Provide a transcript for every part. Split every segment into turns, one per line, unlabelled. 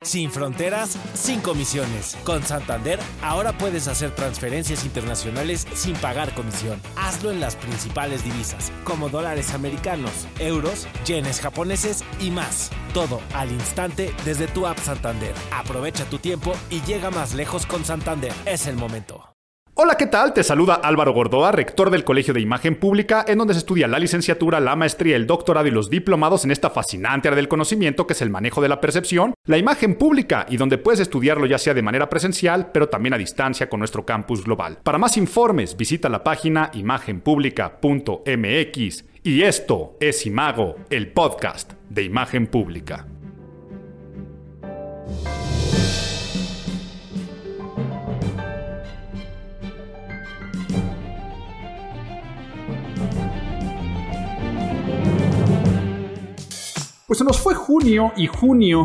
Sin fronteras, sin comisiones. Con Santander, ahora puedes hacer transferencias internacionales sin pagar comisión. Hazlo en las principales divisas, como dólares americanos, euros, yenes japoneses y más. Todo al instante desde tu app Santander. Aprovecha tu tiempo y llega más lejos con Santander. Es el momento.
Hola, ¿qué tal? Te saluda Álvaro Gordoa, rector del Colegio de Imagen Pública, en donde se estudia la licenciatura, la maestría, el doctorado y los diplomados en esta fascinante área del conocimiento que es el manejo de la percepción, la imagen pública, y donde puedes estudiarlo ya sea de manera presencial, pero también a distancia con nuestro campus global. Para más informes, visita la página imagenpublica.mx. Y esto es Imago, el podcast de Imagen Pública. Pues se nos fue junio y junio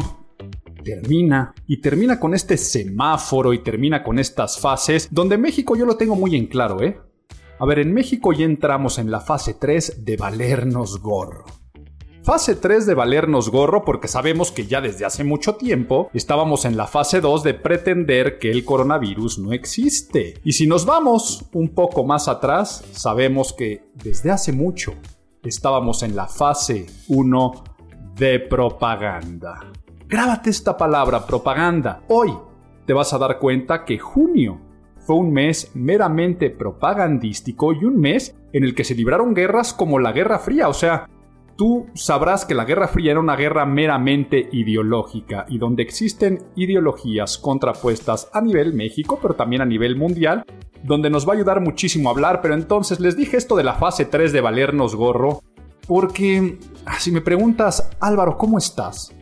termina con este semáforo y termina con estas fases donde México yo lo tengo muy en claro, A ver, en México ya entramos en la fase 3 de valernos gorro. Fase 3 de valernos gorro porque sabemos que ya desde hace mucho tiempo estábamos en la fase 2 de pretender que el coronavirus no existe. Y si nos vamos un poco más atrás, sabemos que desde hace mucho estábamos en la fase 1 de propaganda. Grábate esta palabra, propaganda. Hoy te vas a dar cuenta que junio fue un mes meramente propagandístico y un mes en el que se libraron guerras como la Guerra Fría. O sea, tú sabrás que la Guerra Fría era una guerra meramente ideológica y donde existen ideologías contrapuestas a nivel México, pero también a nivel mundial, donde nos va a ayudar muchísimo a hablar. Pero entonces les dije esto de la fase 3 de valernos gorro, porque si me preguntas, Álvaro, ¿cómo estás?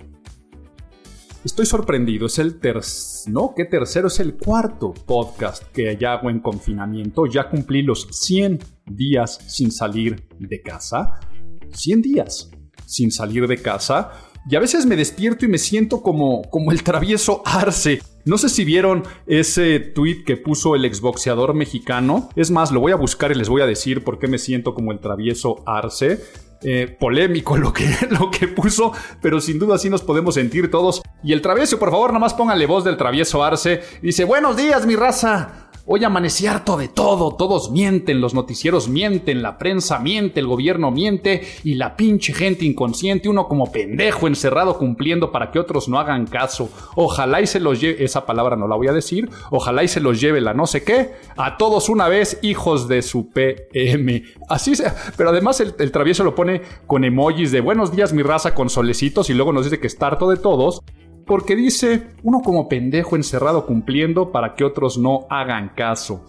Estoy sorprendido, es el tercero, es el cuarto podcast que ya hago en confinamiento. Ya cumplí los 100 días sin salir de casa. 100 días sin salir de casa. Y a veces me despierto y me siento como el travieso Arce. No sé si vieron ese tweet que puso el exboxeador mexicano. Es más, lo voy a buscar y les voy a decir por qué me siento como el travieso Arce. Polémico lo que puso, pero sin duda así nos podemos sentir todos. Y el travieso, por favor, nomás póngale voz del travieso Arce. Dice: buenos días, mi raza. Hoy amanecí harto de todo, todos mienten, los noticieros mienten, la prensa miente, el gobierno miente y la pinche gente inconsciente, uno como pendejo encerrado cumpliendo para que otros no hagan caso. Ojalá y se los lleve, esa palabra no la voy a decir, ojalá y se los lleve la no sé qué, a todos una vez, hijos de su PM. Así sea, pero además el travieso lo pone con emojis de buenos días mi raza con solecitos y luego nos dice que está harto de todos. Porque dice, uno como pendejo encerrado cumpliendo para que otros no hagan caso.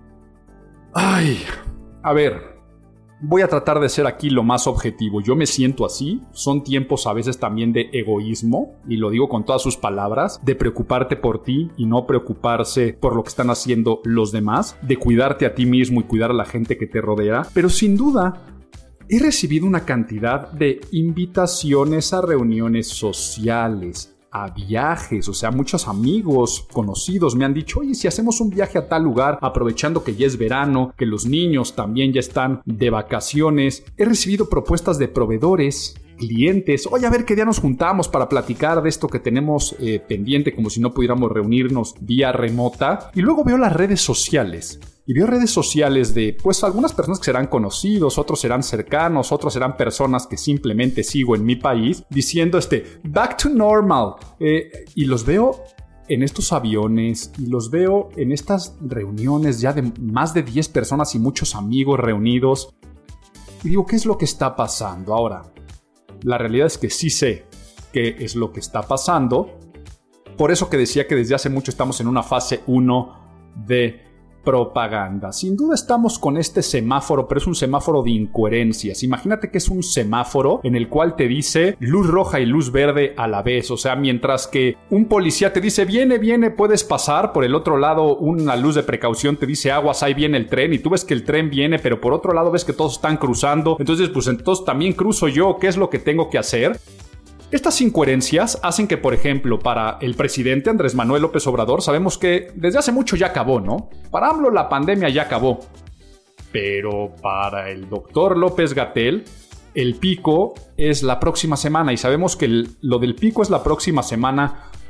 Ay, a ver, voy a tratar de ser aquí lo más objetivo. Yo me siento así, son tiempos a veces también de egoísmo, y lo digo con todas sus palabras, de preocuparte por ti y no preocuparse por lo que están haciendo los demás, de cuidarte a ti mismo y cuidar a la gente que te rodea, pero sin duda he recibido una cantidad de invitaciones a reuniones sociales, a viajes, o sea, muchos amigos conocidos me han dicho, oye, si hacemos un viaje a tal lugar, aprovechando que ya es verano, que los niños también ya están de vacaciones. He recibido propuestas de proveedores, clientes, oye, a ver qué día nos juntamos para platicar de esto que tenemos pendiente, como si no pudiéramos reunirnos vía remota. Y luego veo las redes sociales. Y veo redes sociales de, pues, algunas personas que serán conocidos, otros serán cercanos, otros serán personas que simplemente sigo en mi país, diciendo back to normal. Y los veo en estos aviones, y los veo en estas reuniones ya de más de 10 personas y muchos amigos reunidos. Y digo, ¿qué es lo que está pasando ahora? La realidad es que sí sé qué es lo que está pasando. Por eso que decía que desde hace mucho estamos en una fase 1 de propaganda. Sin duda estamos con este semáforo, pero es un semáforo de incoherencias. Imagínate que es un semáforo en el cual te dice luz roja y luz verde a la vez. O sea, mientras que un policía te dice viene, puedes pasar, por el otro lado una luz de precaución te dice aguas, ahí viene el tren, y tú ves que el tren viene, pero por otro lado ves que todos están cruzando. Entonces también cruzo yo. ¿Qué es lo que tengo que hacer? Estas incoherencias hacen que, por ejemplo, para el presidente Andrés Manuel López Obrador, sabemos que desde hace mucho ya acabó, ¿no? Para AMLO la pandemia ya acabó. Pero para el doctor López-Gatell, el pico es la próxima semana. Y sabemos que lo del pico es la próxima semana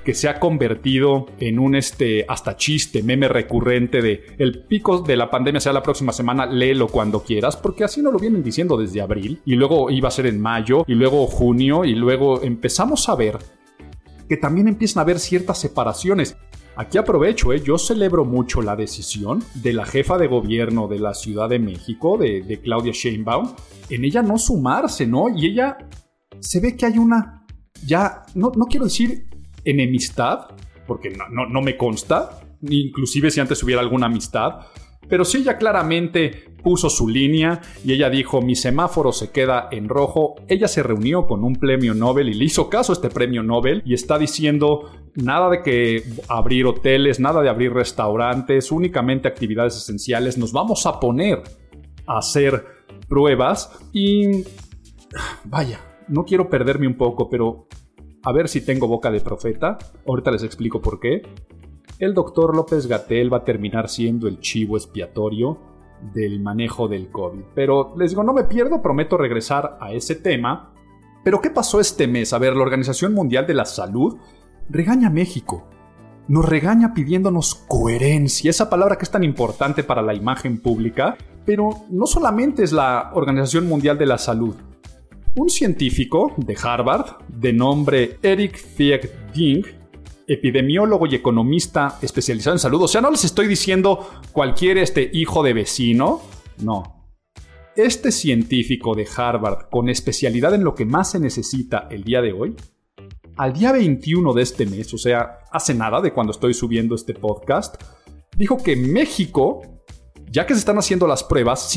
que se ha convertido en un hasta chiste, meme recurrente de el pico de la pandemia será la próxima semana, léelo cuando quieras, porque así nos lo vienen diciendo desde abril, y luego iba a ser en mayo, y luego junio, y luego empezamos a ver que también empiezan a haber ciertas separaciones. Aquí aprovecho, yo celebro mucho la decisión de la jefa de gobierno de la Ciudad de México, de Claudia Sheinbaum, en ella no sumarse, ¿no? Y ella se ve que hay una, ya, no quiero decir enemistad, porque no me consta, inclusive si antes hubiera alguna amistad, pero sí ella claramente puso su línea y ella dijo, mi semáforo se queda en rojo. Ella se reunió con un premio Nobel y le hizo caso a este premio Nobel y está diciendo nada de que abrir hoteles, nada de abrir restaurantes, únicamente actividades esenciales. Nos vamos a poner a hacer pruebas y vaya, no quiero perderme un poco, pero a ver si tengo boca de profeta. Ahorita les explico por qué. El doctor López-Gatell va a terminar siendo el chivo expiatorio del manejo del COVID. Pero les digo, no me pierdo, prometo regresar a ese tema. Pero ¿qué pasó este mes? A ver, la Organización Mundial de la Salud regaña a México. Nos regaña pidiéndonos coherencia, esa palabra que es tan importante para la imagen pública. Pero no solamente es la Organización Mundial de la Salud. Un científico de Harvard, de nombre Eric Feigl-Ding, epidemiólogo y economista especializado en salud. O sea, no les estoy diciendo cualquier hijo de vecino. No. Este científico de Harvard, con especialidad en lo que más se necesita el día de hoy, al día 21 de este mes, o sea, hace nada de cuando estoy subiendo este podcast, dijo que México, ya que se están haciendo las pruebas,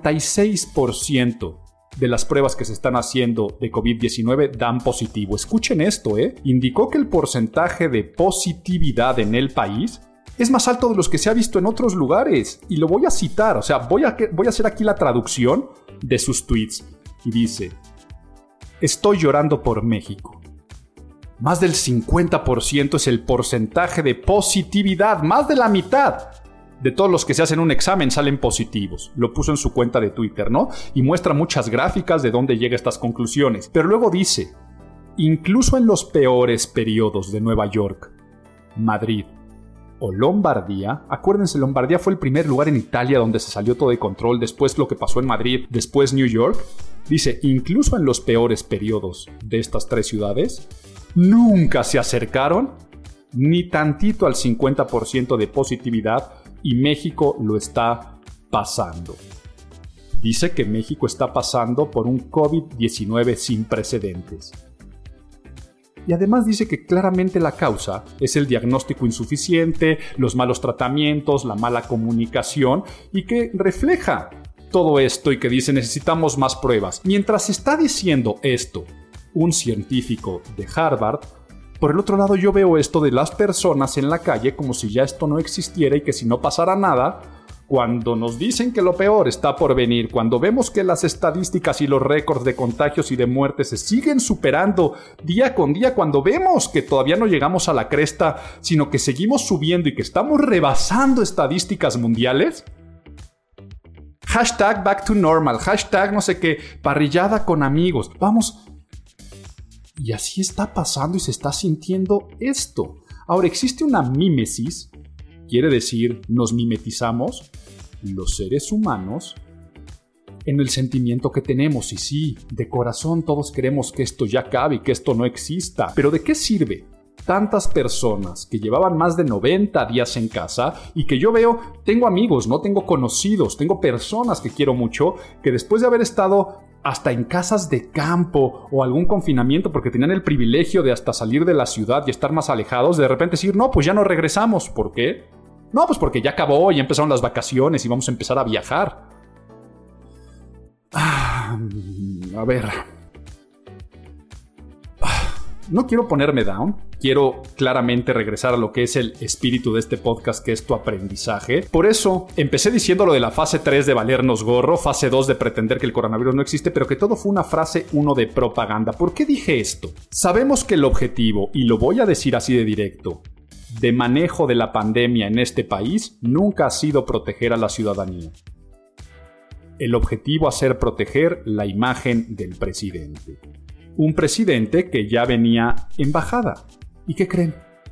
56% de las pruebas que se están haciendo de COVID-19 dan positivo. Escuchen esto, Indicó que el porcentaje de positividad en el país es más alto de los que se ha visto en otros lugares. Y lo voy a citar, o sea, voy a hacer aquí la traducción de sus tweets. Y dice, estoy llorando por México. Más del 50% es el porcentaje de positividad, más de la mitad. De todos los que se hacen un examen salen positivos. Lo puso en su cuenta de Twitter, ¿no? Y muestra muchas gráficas de dónde llega a estas conclusiones. Pero luego dice, incluso en los peores periodos de Nueva York, Madrid o Lombardía, acuérdense, Lombardía fue el primer lugar en Italia donde se salió todo de control, después lo que pasó en Madrid, después New York. Dice, incluso en los peores periodos de estas tres ciudades, nunca se acercaron ni tantito al 50% de positividad. Y México lo está pasando. Dice que México está pasando por un COVID-19 sin precedentes. Y además dice que claramente la causa es el diagnóstico insuficiente, los malos tratamientos, la mala comunicación, y que refleja todo esto y que dice necesitamos más pruebas. Mientras está diciendo esto un científico de Harvard, por el otro lado yo veo esto de las personas en la calle como si ya esto no existiera y que si no pasara nada, cuando nos dicen que lo peor está por venir, cuando vemos que las estadísticas y los récords de contagios y de muertes se siguen superando día con día, cuando vemos que todavía no llegamos a la cresta, sino que seguimos subiendo y que estamos rebasando estadísticas mundiales, hashtag back to normal, hashtag no sé qué, parrillada con amigos, vamos. Y así está pasando y se está sintiendo esto. Ahora, existe una mímesis, quiere decir, nos mimetizamos, los seres humanos, en el sentimiento que tenemos. Y sí, de corazón todos queremos que esto ya acabe y que esto no exista. Pero ¿de qué sirve tantas personas que llevaban más de 90 días en casa y que yo veo, tengo amigos, no tengo conocidos, tengo personas que quiero mucho, que después de haber estado hasta en casas de campo o algún confinamiento porque tenían el privilegio de hasta salir de la ciudad y estar más alejados, de repente decir, no, pues ya no regresamos. ¿Por qué? No, pues porque ya acabó, ya empezaron las vacaciones y vamos a empezar a viajar. A ver. No quiero ponerme down, quiero claramente regresar a lo que es el espíritu de este podcast, que es tu aprendizaje. Por eso empecé diciendo lo de la fase 3 de valernos gorro, fase 2 de pretender que el coronavirus no existe, pero que todo fue una frase 1 de propaganda. ¿Por qué dije esto? Sabemos que el objetivo, y lo voy a decir así de directo, de manejo de la pandemia en este país nunca ha sido proteger a la ciudadanía. El objetivo ha sido proteger la imagen del presidente. Un presidente que ya venía en bajada. ¿Y qué creen?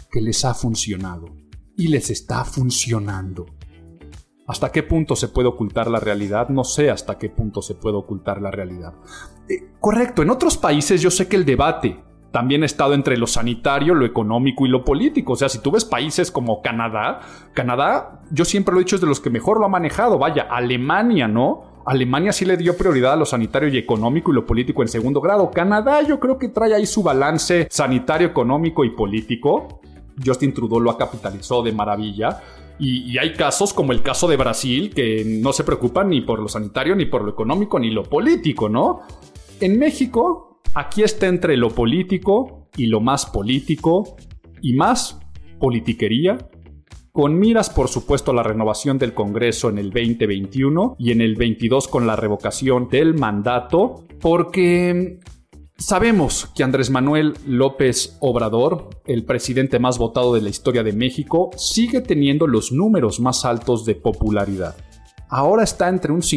que les ha funcionado y les está funcionando. ¿Hasta qué punto se puede ocultar la realidad? No sé hasta qué punto se puede ocultar la realidad. Correcto, en otros países yo sé que el debate también ha estado entre lo sanitario, lo económico y lo político. O sea, si tú ves países como Canadá, yo siempre lo he dicho, es de los que mejor lo ha manejado. Vaya, Alemania, ¿no? Alemania sí le dio prioridad a lo sanitario y económico y lo político en segundo grado. Canadá yo creo que trae ahí su balance sanitario, económico y político. Justin Trudeau lo ha capitalizado de maravilla. Y hay casos como el caso de Brasil que no se preocupan ni por lo sanitario, ni por lo económico, ni lo político, ¿no? En México, aquí está entre lo político y lo más político y más politiquería, con miras, por supuesto, a la renovación del Congreso en el 2021 y en el 22 con la revocación del mandato, porque sabemos que Andrés Manuel López Obrador, el presidente más votado de la historia de México, sigue teniendo los números más altos de popularidad. Ahora está entre un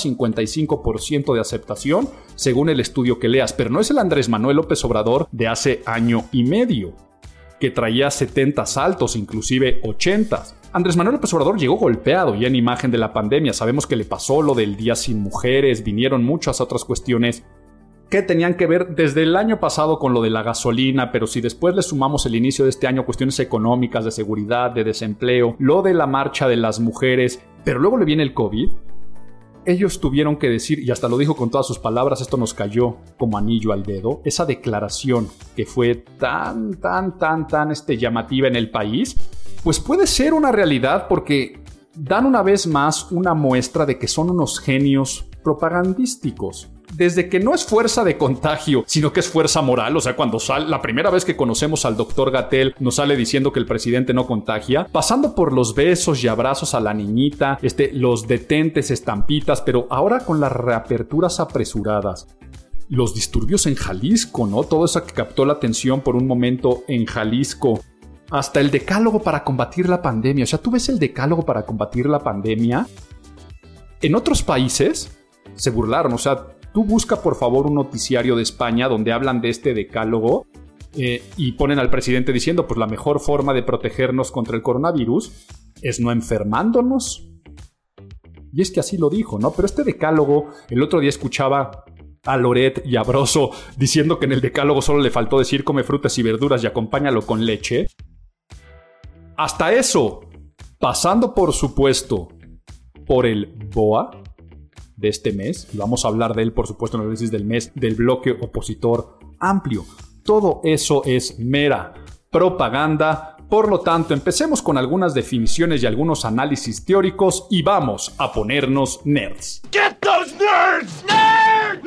50-55% de aceptación, según el estudio que leas, pero no es el Andrés Manuel López Obrador de hace año y medio, que traía 70 altos, inclusive 80. Andrés Manuel López Obrador llegó golpeado ya en imagen de la pandemia. Sabemos que le pasó lo del Día Sin Mujeres, vinieron muchas otras cuestiones que tenían que ver desde el año pasado con lo de la gasolina, pero si después le sumamos el inicio de este año cuestiones económicas, de seguridad, de desempleo, lo de la marcha de las mujeres, pero luego le viene el COVID, ellos tuvieron que decir, y hasta lo dijo con todas sus palabras, esto nos cayó como anillo al dedo, esa declaración que fue tan llamativa en el país, pues puede ser una realidad porque dan una vez más una muestra de que son unos genios propagandísticos. Desde que no es fuerza de contagio, sino que es fuerza moral. O sea, cuando la primera vez que conocemos al doctor Gatell nos sale diciendo que el presidente no contagia, pasando por los besos y abrazos a la niñita, los detentes, estampitas, pero ahora con las reaperturas apresuradas. Los disturbios en Jalisco, ¿no? Todo eso que captó la atención por un momento en Jalisco. Hasta el decálogo para combatir la pandemia. O sea, tú ves el decálogo para combatir la pandemia. En otros países se burlaron, o sea, tú busca por favor un noticiario de España donde hablan de este decálogo y ponen al presidente diciendo pues la mejor forma de protegernos contra el coronavirus es no enfermándonos. Y es que así lo dijo, ¿no? Pero este decálogo, el otro día escuchaba a Loret y a Broso diciendo que en el decálogo solo le faltó decir come frutas y verduras y acompáñalo con leche. Hasta eso, pasando por supuesto por el BOA de este mes, y vamos a hablar de él por supuesto en el análisis del mes del bloque opositor amplio. Todo eso es mera propaganda. Por lo tanto, empecemos con algunas definiciones y algunos análisis teóricos y vamos a ponernos nerds. Get those nerds! Nerd!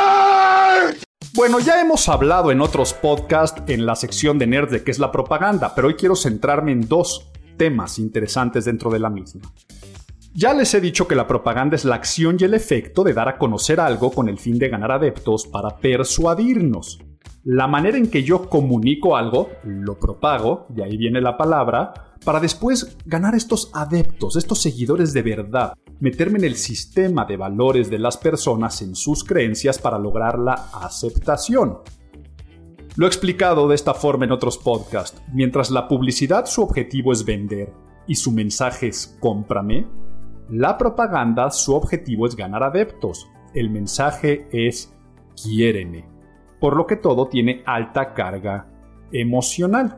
Nerd! Bueno, ya hemos hablado en otros podcasts en la sección de nerds de qué es la propaganda, pero hoy quiero centrarme en dos temas interesantes dentro de la misma. Ya les he dicho que la propaganda es la acción y el efecto de dar a conocer algo con el fin de ganar adeptos para persuadirnos. La manera en que yo comunico algo, lo propago, de ahí viene la palabra, para después ganar estos adeptos, estos seguidores de verdad, meterme en el sistema de valores de las personas, en sus creencias para lograr la aceptación. Lo he explicado de esta forma en otros podcasts. Mientras la publicidad su objetivo es vender y su mensaje es cómprame, la propaganda, su objetivo es ganar adeptos. El mensaje es quiéreme. Por lo que todo tiene alta carga emocional.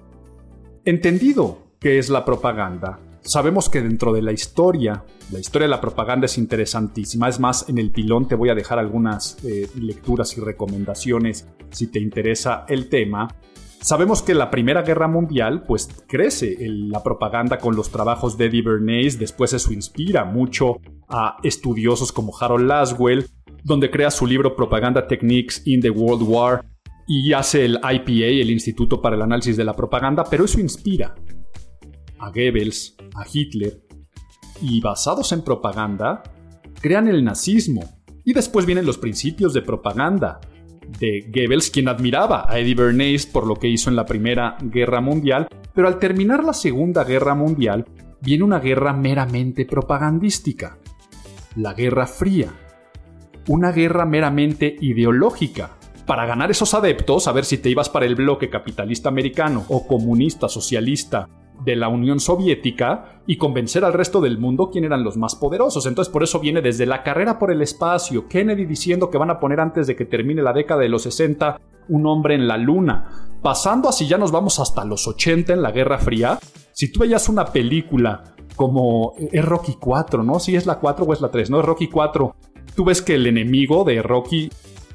Entendido qué es la propaganda, sabemos que dentro de la historia de la propaganda es interesantísima. Es más, en el pilón te voy a dejar algunas lecturas y recomendaciones si te interesa el tema. Sabemos que la Primera Guerra Mundial pues crece la propaganda con los trabajos de Eddie Bernays, después eso inspira mucho a estudiosos como Harold Laswell, donde crea su libro Propaganda Techniques in the World War y hace el IPA, el Instituto para el Análisis de la Propaganda, pero eso inspira a Goebbels, a Hitler, y basados en propaganda, crean el nazismo, y después vienen los principios de propaganda de Goebbels, quien admiraba a Eddie Bernays por lo que hizo en la Primera Guerra Mundial, pero al terminar la Segunda Guerra Mundial, viene una guerra meramente propagandística, la Guerra Fría, una guerra meramente ideológica, para ganar esos adeptos, a ver si te ibas para el bloque capitalista americano o comunista, socialista de la Unión Soviética y convencer al resto del mundo quién eran los más poderosos. Entonces por eso viene desde la carrera por el espacio, Kennedy diciendo que van a poner antes de que termine la década de los 60 un hombre en la luna, pasando así ya nos vamos hasta los 80 en la Guerra Fría. Si tú veías una película como es Rocky 4, ¿no? Si es la 4 o es la 3, ¿no? Es Rocky 4. Tú ves que el enemigo de Rocky,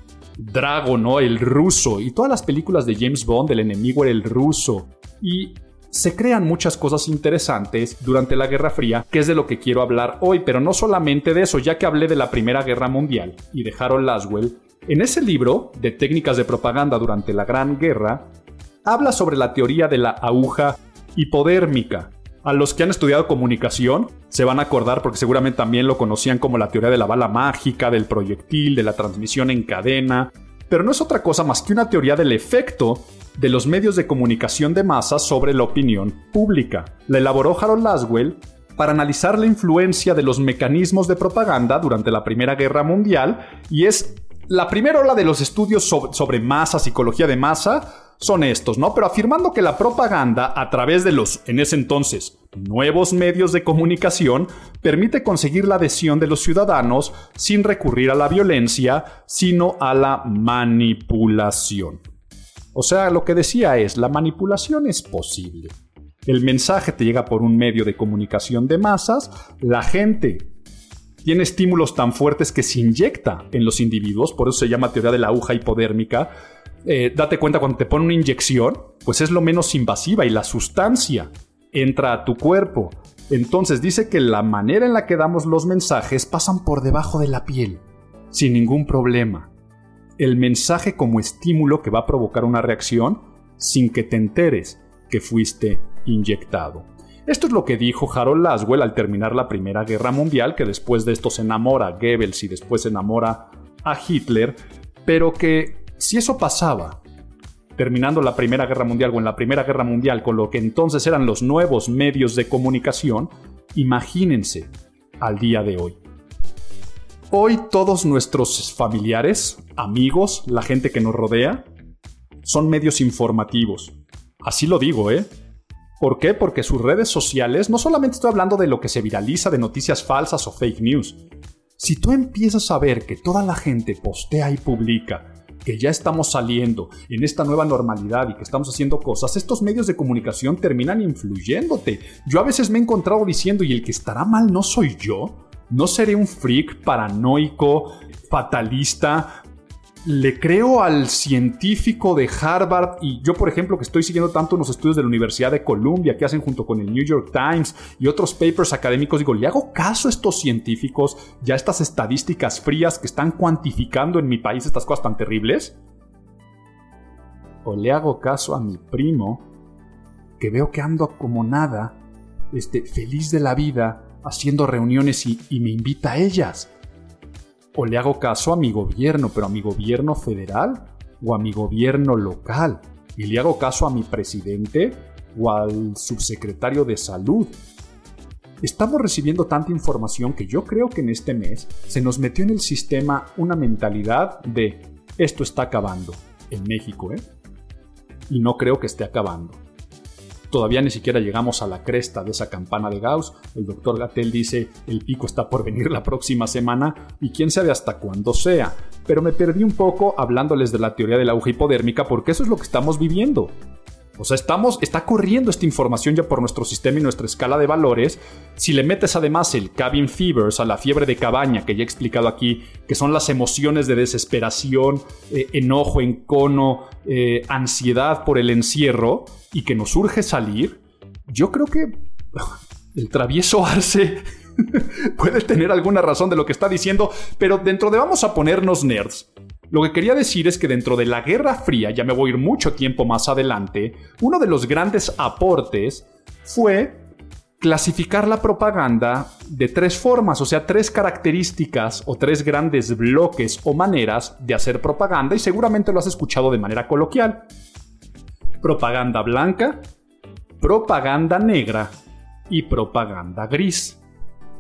Drago, ¿no? El ruso. Y todas las películas de James Bond, el enemigo era el ruso. Y se crean muchas cosas interesantes durante la Guerra Fría, que es de lo que quiero hablar hoy, pero no solamente de eso, ya que hablé de la Primera Guerra Mundial y de Harold Laswell. En ese libro, de técnicas de propaganda durante la Gran Guerra, habla sobre la teoría de la aguja hipodérmica. A los que han estudiado comunicación se van a acordar porque seguramente también lo conocían como la teoría de la bala mágica, del proyectil, de la transmisión en cadena, pero no es otra cosa más que una teoría del efecto de los medios de comunicación de masas sobre la opinión pública. La elaboró Harold Laswell para analizar la influencia de los mecanismos de propaganda durante la Primera Guerra Mundial y es la primera ola de los estudios sobre masa, psicología de masa, son estos, ¿no? Pero afirmando que la propaganda, a través de los, en ese entonces, nuevos medios de comunicación, permite conseguir la adhesión de los ciudadanos sin recurrir a la violencia, sino a la manipulación. O sea, lo que decía es, la manipulación es posible. El mensaje te llega por un medio de comunicación de masas, la gente tiene estímulos tan fuertes que se inyecta en los individuos, por eso se llama teoría de la aguja hipodérmica. Date cuenta, cuando te ponen una inyección, pues es lo menos invasiva y la sustancia entra a tu cuerpo. Entonces dice que la manera en la que damos los mensajes pasan por debajo de la piel, sin ningún problema. El mensaje como estímulo que va a provocar una reacción sin que te enteres que fuiste inyectado. Esto es lo que dijo Harold Laswell al terminar la Primera Guerra Mundial, que después de esto se enamora a Goebbels y después se enamora a Hitler, pero que si eso pasaba terminando la Primera Guerra Mundial o en la Primera Guerra Mundial con lo que entonces eran los nuevos medios de comunicación, imagínense al día de hoy. Hoy todos nuestros familiares, amigos, la gente que nos rodea, son medios informativos. Así lo digo, ¿eh? ¿Por qué? Porque sus redes sociales, no solamente estoy hablando de lo que se viraliza de noticias falsas o fake news. Si tú empiezas a ver que toda la gente postea y publica que ya estamos saliendo en esta nueva normalidad y que estamos haciendo cosas, estos medios de comunicación terminan influyéndote. Yo a veces me he encontrado diciendo, ¿y el que estará mal no soy yo? ¿No seré un freak paranoico, fatalista? Le creo al científico de Harvard y yo, por ejemplo, que estoy siguiendo tanto unos estudios de la Universidad de Columbia que hacen junto con el New York Times y otros papers académicos, digo, ¿le hago caso a estos científicos, ya estas estadísticas frías que están cuantificando en mi país estas cosas tan terribles? ¿O le hago caso a mi primo, que veo que ando como nada, feliz de la vida, haciendo reuniones y me invita a ellas? ¿O le hago caso a mi gobierno, pero a mi gobierno federal o a mi gobierno local? ¿Y le hago caso a mi presidente o al subsecretario de salud? Estamos recibiendo tanta información que yo creo que en este mes se nos metió en el sistema una mentalidad de esto está acabando en México, ¿eh? Y no creo que esté acabando. Todavía ni siquiera llegamos a la cresta de esa campana de Gauss. El doctor Gatell dice, el pico está por venir la próxima semana y quién sabe hasta cuándo sea. Pero me perdí un poco hablándoles de la teoría de la aguja hipodérmica porque eso es lo que estamos viviendo. O sea, está corriendo esta información ya por nuestro sistema y nuestra escala de valores. Si le metes además el cabin fever, o sea, la fiebre de cabaña que ya he explicado aquí, que son las emociones de desesperación, enojo, encono, ansiedad por el encierro y que nos urge salir, yo creo que el travieso Arce puede tener alguna razón de lo que está diciendo, pero dentro de vamos a ponernos nerds. Lo que quería decir es que dentro de la Guerra Fría, ya me voy a ir mucho tiempo más adelante, uno de los grandes aportes fue clasificar la propaganda de 3 formas, o sea, 3 características o 3 grandes bloques o maneras de hacer propaganda, y seguramente lo has escuchado de manera coloquial. Propaganda blanca, propaganda negra y propaganda gris.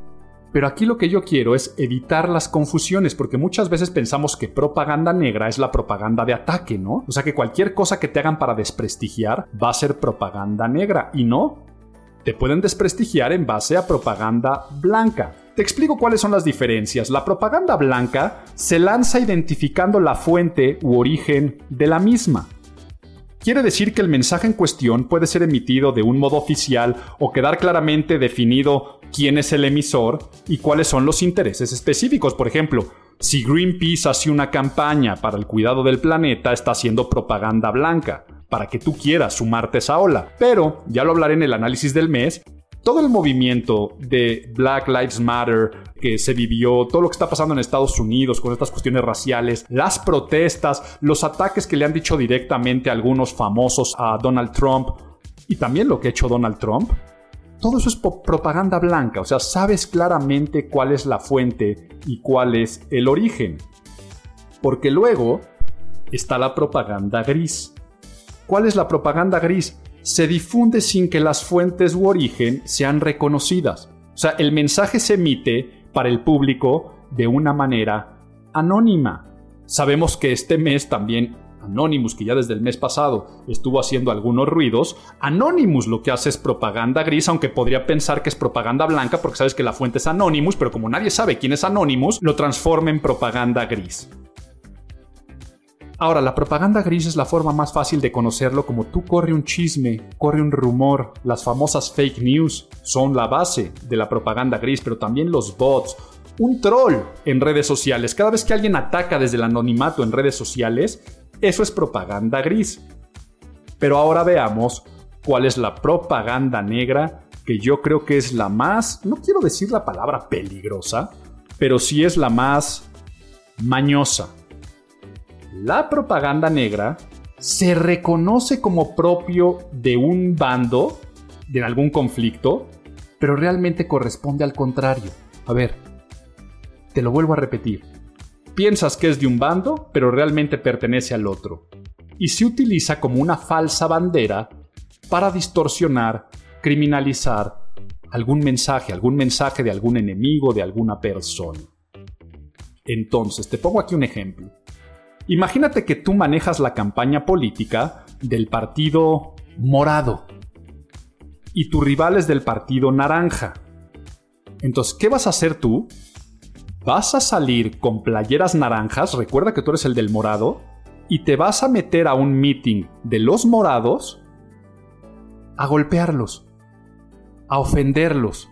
Pero aquí lo que yo quiero es evitar las confusiones, porque muchas veces pensamos que propaganda negra es la propaganda de ataque, ¿no? O sea, que cualquier cosa que te hagan para desprestigiar va a ser propaganda negra, y no. Te pueden desprestigiar en base a propaganda blanca. Te explico cuáles son las diferencias. La propaganda blanca se lanza identificando la fuente u origen de la misma. Quiere decir que el mensaje en cuestión puede ser emitido de un modo oficial o quedar claramente definido quién es el emisor y cuáles son los intereses específicos. Por ejemplo, si Greenpeace hace una campaña para el cuidado del planeta, está haciendo propaganda blanca, para que tú quieras sumarte a esa ola. Pero, ya lo hablaré en el análisis del mes, todo el movimiento de Black Lives Matter que se vivió, todo lo que está pasando en Estados Unidos con estas cuestiones raciales, las protestas, los ataques que le han dicho directamente a algunos famosos a Donald Trump y también lo que ha hecho Donald Trump, todo eso es propaganda blanca. O sea, sabes claramente cuál es la fuente y cuál es el origen. Porque luego está la propaganda gris. ¿Cuál es la propaganda gris? Se difunde sin que las fuentes u origen sean reconocidas. O sea, el mensaje se emite para el público de una manera anónima. Sabemos que este mes también Anonymous, que ya desde el mes pasado estuvo haciendo algunos ruidos, Anonymous lo que hace es propaganda gris, aunque podría pensar que es propaganda blanca porque sabes que la fuente es Anonymous, pero como nadie sabe quién es Anonymous, lo transforma en propaganda gris. Ahora, la propaganda gris es la forma más fácil de conocerlo, como tú corre un chisme, corre un rumor. Las famosas fake news son la base de la propaganda gris, pero también los bots. Un troll en redes sociales. Cada vez que alguien ataca desde el anonimato en redes sociales, eso es propaganda gris. Pero ahora veamos cuál es la propaganda negra, que yo creo que es la más, no quiero decir la palabra peligrosa, pero sí es la más mañosa. La propaganda negra se reconoce como propio de un bando, de algún conflicto, pero realmente corresponde al contrario. A ver, te lo vuelvo a repetir. Piensas que es de un bando, pero realmente pertenece al otro. Y se utiliza como una falsa bandera para distorsionar, criminalizar algún mensaje de algún enemigo, de alguna persona. Entonces, te pongo aquí un ejemplo. Imagínate que tú manejas la campaña política del partido morado y tu rival es del partido naranja. Entonces, ¿qué vas a hacer tú? Vas a salir con playeras naranjas, recuerda que tú eres el del morado, y te vas a meter a un meeting de los morados a golpearlos, a ofenderlos.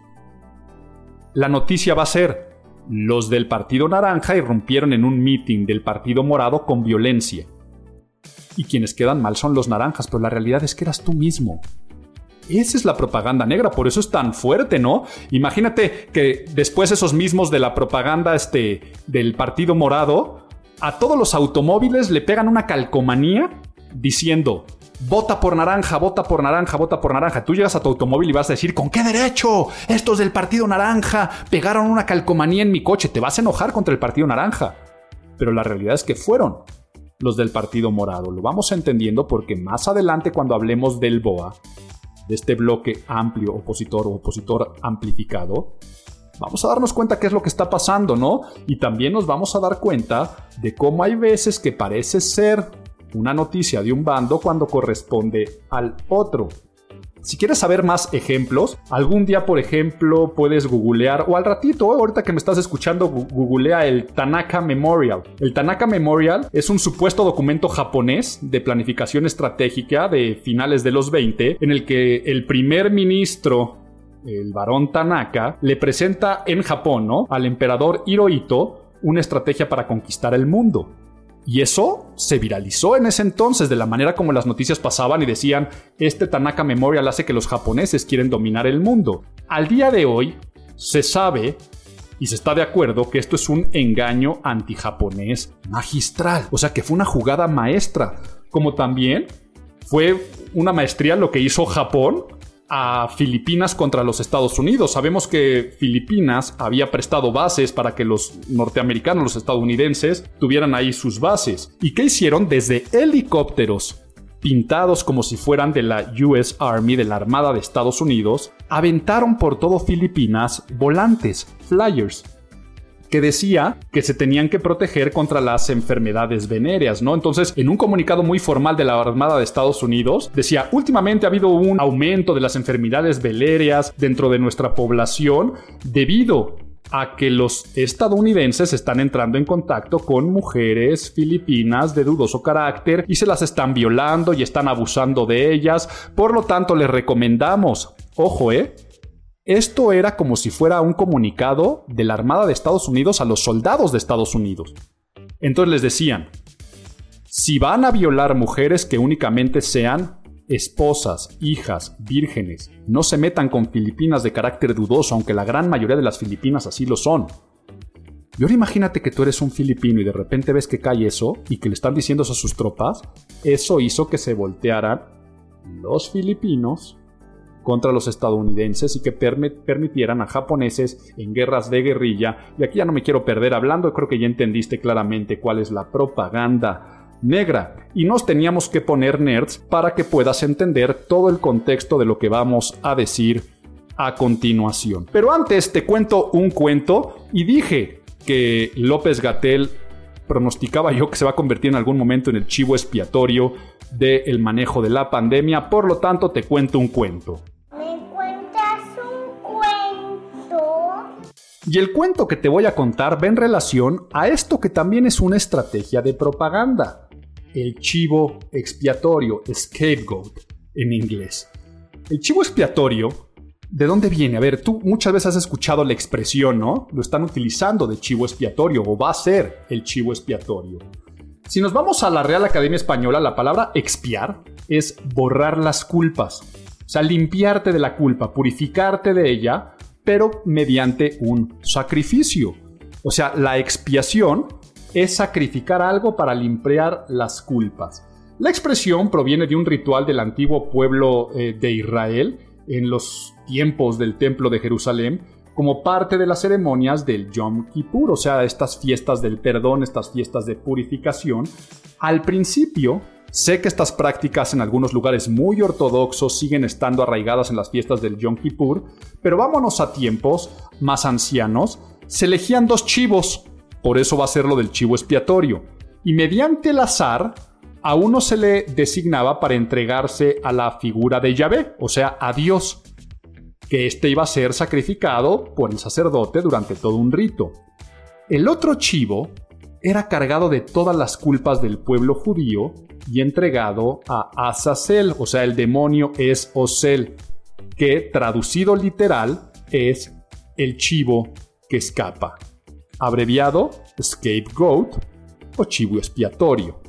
La noticia va a ser: los del partido naranja irrumpieron en un meeting del partido morado con violencia. Y quienes quedan mal son los naranjas, pero la realidad es que eras tú mismo. Esa es la propaganda negra, por eso es tan fuerte, ¿no? Imagínate que después esos mismos de la propaganda del partido morado, a todos los automóviles le pegan una calcomanía diciendo: vota por naranja, vota por naranja, vota por naranja. Tú llegas a tu automóvil y vas a decir: ¿con qué derecho? Estos del partido naranja pegaron una calcomanía en mi coche. Te vas a enojar contra el partido naranja. Pero la realidad es que fueron los del partido morado. Lo vamos entendiendo porque más adelante, cuando hablemos del BOA, de este bloque amplio opositor o opositor amplificado, vamos a darnos cuenta qué es lo que está pasando, ¿no? Y también nos vamos a dar cuenta de cómo hay veces que parece ser una noticia de un bando cuando corresponde al otro. Si quieres saber más ejemplos, algún día, por ejemplo, puedes googlear, o al ratito, ahorita que me estás escuchando, googlea el Tanaka Memorial. El Tanaka Memorial es un supuesto documento japonés de planificación estratégica de finales de los 20, en el que el primer ministro, el barón Tanaka, le presenta en Japón, ¿no?, al emperador Hirohito una estrategia para conquistar el mundo. Y eso se viralizó en ese entonces, de la manera como las noticias pasaban y decían: este Tanaka Memorial hace que los japoneses quieren dominar el mundo. Al día de hoy se sabe y se está de acuerdo que esto es un engaño antijaponés magistral. O sea, que fue una jugada maestra. Como también fue una maestría lo que hizo Japón a Filipinas contra los Estados Unidos. Sabemos que Filipinas había prestado bases para que los norteamericanos, los estadounidenses, tuvieran ahí sus bases. ¿Y qué hicieron? Desde helicópteros pintados como si fueran de la US Army, de la Armada de Estados Unidos, aventaron por todo Filipinas volantes, flyers, que decía que se tenían que proteger contra las enfermedades venéreas, ¿no? Entonces, en un comunicado muy formal de la Armada de Estados Unidos, decía, últimamente ha habido un aumento de las enfermedades venéreas dentro de nuestra población debido a que los estadounidenses están entrando en contacto con mujeres filipinas de dudoso carácter y se las están violando y están abusando de ellas. Por lo tanto, les recomendamos, ojo, esto era como si fuera un comunicado de la Armada de Estados Unidos a los soldados de Estados Unidos. Entonces les decían, si van a violar mujeres que únicamente sean esposas, hijas, vírgenes, no se metan con filipinas de carácter dudoso, aunque la gran mayoría de las filipinas así lo son. Y ahora imagínate que tú eres un filipino y de repente ves que cae eso y que le están diciendo eso a sus tropas. Eso hizo que se voltearan los filipinos contra los estadounidenses y que permitieran a japoneses en guerras de guerrilla. Y aquí ya no me quiero perder hablando, creo que ya entendiste claramente cuál es la propaganda negra. Y nos teníamos que poner nerds para que puedas entender todo el contexto de lo que vamos a decir a continuación. Pero antes te cuento un cuento y dije que López-Gatell pronosticaba yo que se va a convertir en algún momento en el chivo expiatorio del manejo de la pandemia. Por lo tanto, te cuento un cuento. Y el cuento que te voy a contar va en relación a esto que también es una estrategia de propaganda. El chivo expiatorio, scapegoat en inglés. El chivo expiatorio, ¿de dónde viene? A ver, tú muchas veces has escuchado la expresión, ¿no? Lo están utilizando de chivo expiatorio o va a ser el chivo expiatorio. Si nos vamos a la Real Academia Española, la palabra expiar es borrar las culpas. O sea, limpiarte de la culpa, purificarte de ella, pero mediante un sacrificio. O sea, la expiación es sacrificar algo para limpiar las culpas. La expresión proviene de un ritual del antiguo pueblo de Israel en los tiempos del Templo de Jerusalén, como parte de las ceremonias del Yom Kippur, o sea, estas fiestas del perdón, estas fiestas de purificación. Al principio, sé que estas prácticas en algunos lugares muy ortodoxos siguen estando arraigadas en las fiestas del Yom Kippur, pero vámonos a tiempos más ancianos. Se elegían 2 chivos, por eso va a ser lo del chivo expiatorio, y mediante el azar, a uno se le designaba para entregarse a la figura de Yahvé, o sea, a Dios, que éste iba a ser sacrificado por el sacerdote durante todo un rito. El otro chivo era cargado de todas las culpas del pueblo judío y entregado a Azazel, o sea, el demonio es Osel, que traducido literal es el chivo que escapa, abreviado scapegoat o chivo expiatorio.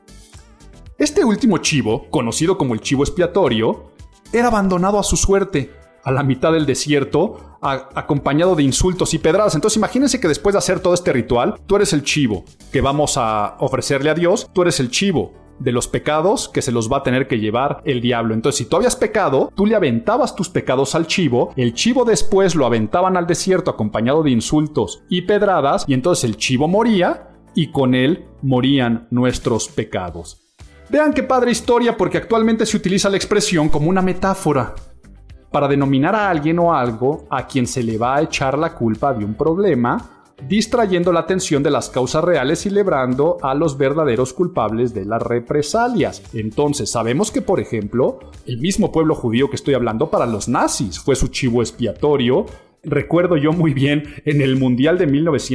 Este último chivo, conocido como el chivo expiatorio, era abandonado a su suerte a la mitad del desierto, acompañado de insultos y pedradas. Entonces imagínense que después de hacer todo este ritual, tú eres el chivo que vamos a ofrecerle a Dios, tú eres el chivo de los pecados que se los va a tener que llevar el diablo. Entonces, si tú habías pecado, tú le aventabas tus pecados al chivo, el chivo después lo aventaban al desierto acompañado de insultos y pedradas, y entonces el chivo moría y con él morían nuestros pecados. Vean qué padre historia, porque actualmente se utiliza la expresión como una metáfora para denominar a alguien o algo a quien se le va a echar la culpa de un problema, distrayendo la atención de las causas reales y librando a los verdaderos culpables de las represalias. Entonces, sabemos que, por ejemplo, el mismo pueblo judío que estoy hablando para los nazis fue su chivo expiatorio. Recuerdo yo muy bien en el Mundial de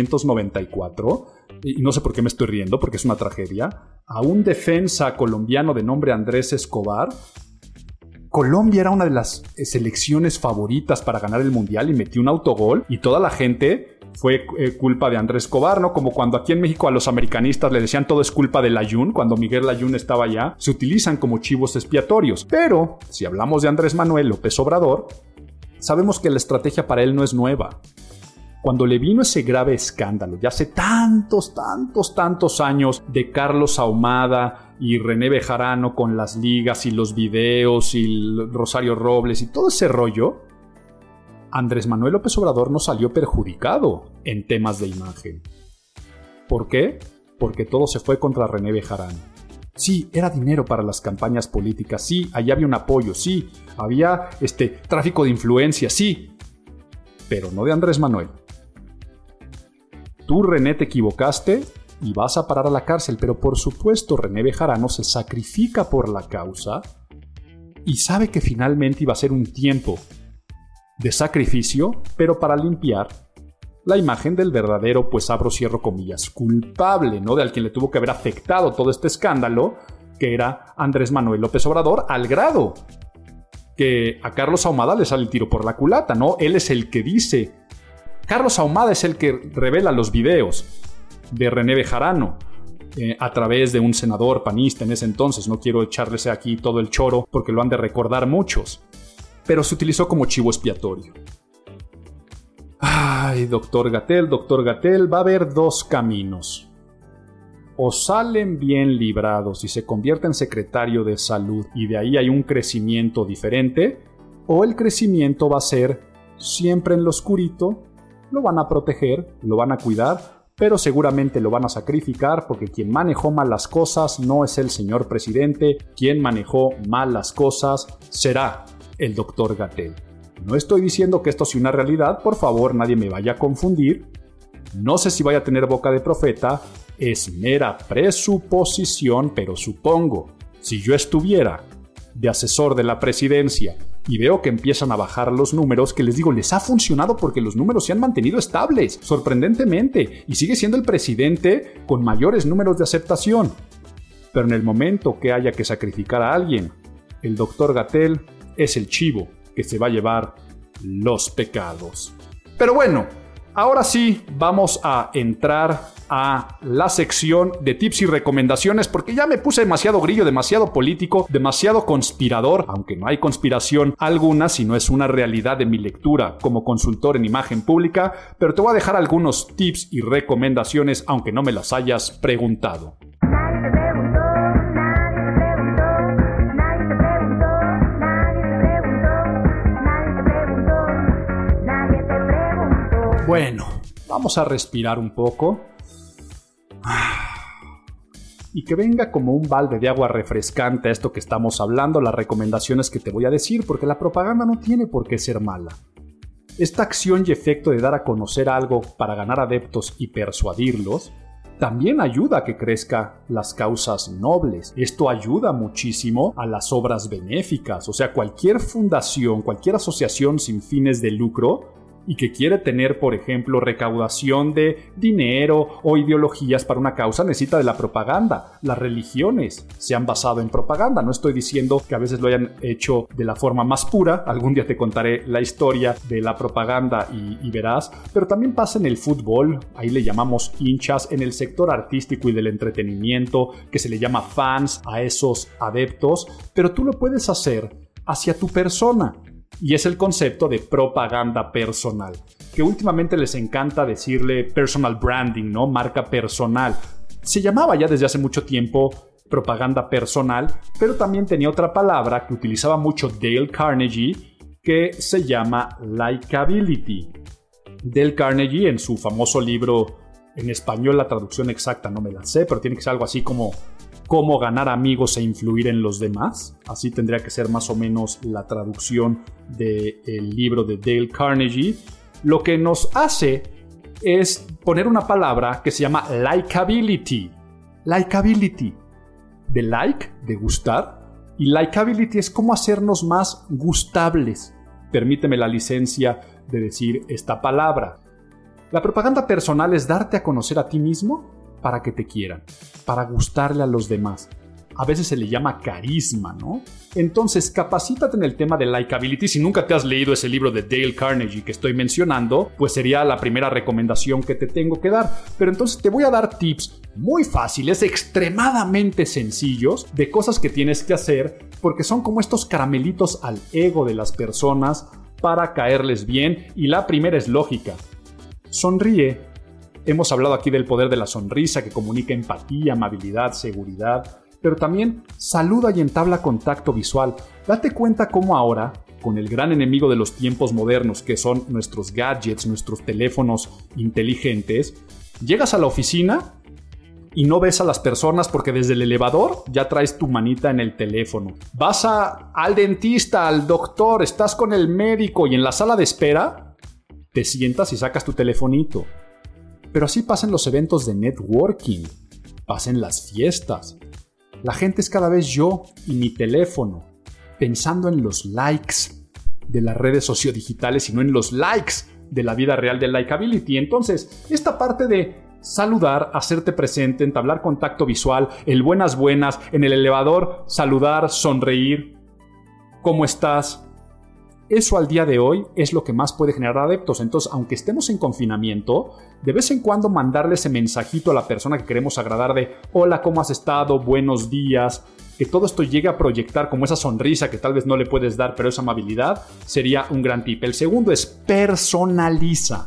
1994, y no sé por qué me estoy riendo, porque es una tragedia, a un defensa colombiano de nombre Andrés Escobar. Colombia era una de las selecciones favoritas para ganar el Mundial y metió un autogol y toda la gente fue culpa de Andrés Escobar, ¿no? Como cuando aquí en México a los americanistas le decían todo es culpa de Layún, cuando Miguel Layún estaba allá, se utilizan como chivos expiatorios. Pero, si hablamos de Andrés Manuel López Obrador, sabemos que la estrategia para él no es nueva. Cuando le vino ese grave escándalo, ya hace tantos años, de Carlos Ahumada y René Bejarano con las ligas y los videos y Rosario Robles y todo ese rollo, Andrés Manuel López Obrador no salió perjudicado en temas de imagen. ¿Por qué? Porque todo se fue contra René Bejarano. Sí, era dinero para las campañas políticas, sí, ahí había un apoyo, sí, había tráfico de influencia, sí, pero no de Andrés Manuel. Tú, René, te equivocaste y vas a parar a la cárcel, pero por supuesto René Bejarano se sacrifica por la causa y sabe que finalmente iba a ser un tiempo de sacrificio, pero para limpiar la imagen del verdadero, pues abro, cierro comillas, culpable, ¿no? De al quien le tuvo que haber afectado todo este escándalo, que era Andrés Manuel López Obrador, al grado que a Carlos Ahumada le sale el tiro por la culata, ¿no? Él es el que dice, Carlos Ahumada es el que revela los videos de René Bejarano a través de un senador panista en ese entonces. No quiero echarles aquí todo el choro porque lo han de recordar muchos, pero se utilizó como chivo expiatorio. Ay, doctor Gatell, va a haber dos caminos. O salen bien librados y se convierte en secretario de salud y de ahí hay un crecimiento diferente, o el crecimiento va a ser siempre en lo oscurito, lo van a proteger, lo van a cuidar, pero seguramente lo van a sacrificar porque quien manejó mal las cosas no es el señor presidente, quien manejó mal las cosas será el doctor Gatell. No estoy diciendo que esto sea una realidad, por favor, nadie me vaya a confundir. No sé si vaya a tener boca de profeta, es mera presuposición, pero supongo, si yo estuviera de asesor de la presidencia y veo que empiezan a bajar los números, que les digo, les ha funcionado porque los números se han mantenido estables, sorprendentemente, y sigue siendo el presidente con mayores números de aceptación. Pero en el momento que haya que sacrificar a alguien, el doctor Gatell es el chivo que se va a llevar los pecados. Pero bueno, ahora sí vamos a entrar a la sección de tips y recomendaciones porque ya me puse demasiado grillo, demasiado político, demasiado conspirador, aunque no hay conspiración alguna, sino es una realidad de mi lectura como consultor en imagen pública, pero te voy a dejar algunos tips y recomendaciones aunque no me las hayas preguntado. Bueno, vamos a respirar un poco y que venga como un balde de agua refrescante a esto que estamos hablando, las recomendaciones que te voy a decir, porque la propaganda no tiene por qué ser mala. Esta acción y efecto de dar a conocer algo para ganar adeptos y persuadirlos también ayuda a que crezcan las causas nobles. Esto ayuda muchísimo a las obras benéficas, o sea, cualquier fundación, cualquier asociación sin fines de lucro y que quiere tener, por ejemplo, recaudación de dinero o ideologías para una causa, necesita de la propaganda. Las religiones se han basado en propaganda. No estoy diciendo que a veces lo hayan hecho de la forma más pura. Algún día te contaré la historia de la propaganda y verás. Pero también pasa en el fútbol, ahí le llamamos hinchas, en el sector artístico y del entretenimiento, que se le llama fans a esos adeptos. Pero tú lo puedes hacer hacia tu persona. Y es el concepto de propaganda personal, que últimamente les encanta decirle personal branding, ¿no? Marca personal. Se llamaba ya desde hace mucho tiempo propaganda personal, pero también tenía otra palabra que utilizaba mucho Dale Carnegie, que se llama likability. Dale Carnegie, en su famoso libro, en español la traducción exacta no me la sé, pero tiene que ser algo así como cómo ganar amigos e influir en los demás. Así tendría que ser más o menos la traducción del libro de Dale Carnegie. Lo que nos hace es poner una palabra que se llama likability. Likability. De like, de gustar. Y likability es cómo hacernos más gustables. Permíteme la licencia de decir esta palabra. La propaganda personal es darte a conocer a ti mismo para que te quieran, para gustarle a los demás. A veces se le llama carisma, ¿no? Entonces, capacítate en el tema de likability. Si nunca te has leído ese libro de Dale Carnegie que estoy mencionando, pues sería la primera recomendación que te tengo que dar. Pero entonces te voy a dar tips muy fáciles, extremadamente sencillos, de cosas que tienes que hacer, porque son como estos caramelitos al ego de las personas para caerles bien. Y la primera es lógica. Sonríe. Hemos hablado aquí del poder de la sonrisa que comunica empatía, amabilidad, seguridad, pero también saluda y entabla contacto visual. Date cuenta cómo ahora, con el gran enemigo de los tiempos modernos que son nuestros gadgets, nuestros teléfonos inteligentes, llegas a la oficina y no ves a las personas porque desde el elevador ya traes tu manita en el teléfono. Vas al dentista, al doctor, estás con el médico y en la sala de espera te sientas y sacas tu telefonito. Pero así pasan los eventos de networking, pasan las fiestas. La gente es cada vez yo y mi teléfono, pensando en los likes de las redes sociodigitales y no en los likes de la vida real del likability. Entonces, esta parte de saludar, hacerte presente, entablar contacto visual, el buenas, en el elevador, saludar, sonreír, ¿cómo estás? Eso al día de hoy es lo que más puede generar adeptos. Entonces, aunque estemos en confinamiento, de vez en cuando mandarle ese mensajito a la persona que queremos agradar de hola, ¿cómo has estado? Buenos días. Que todo esto llegue a proyectar como esa sonrisa que tal vez no le puedes dar, pero esa amabilidad sería un gran tip. El segundo es personaliza.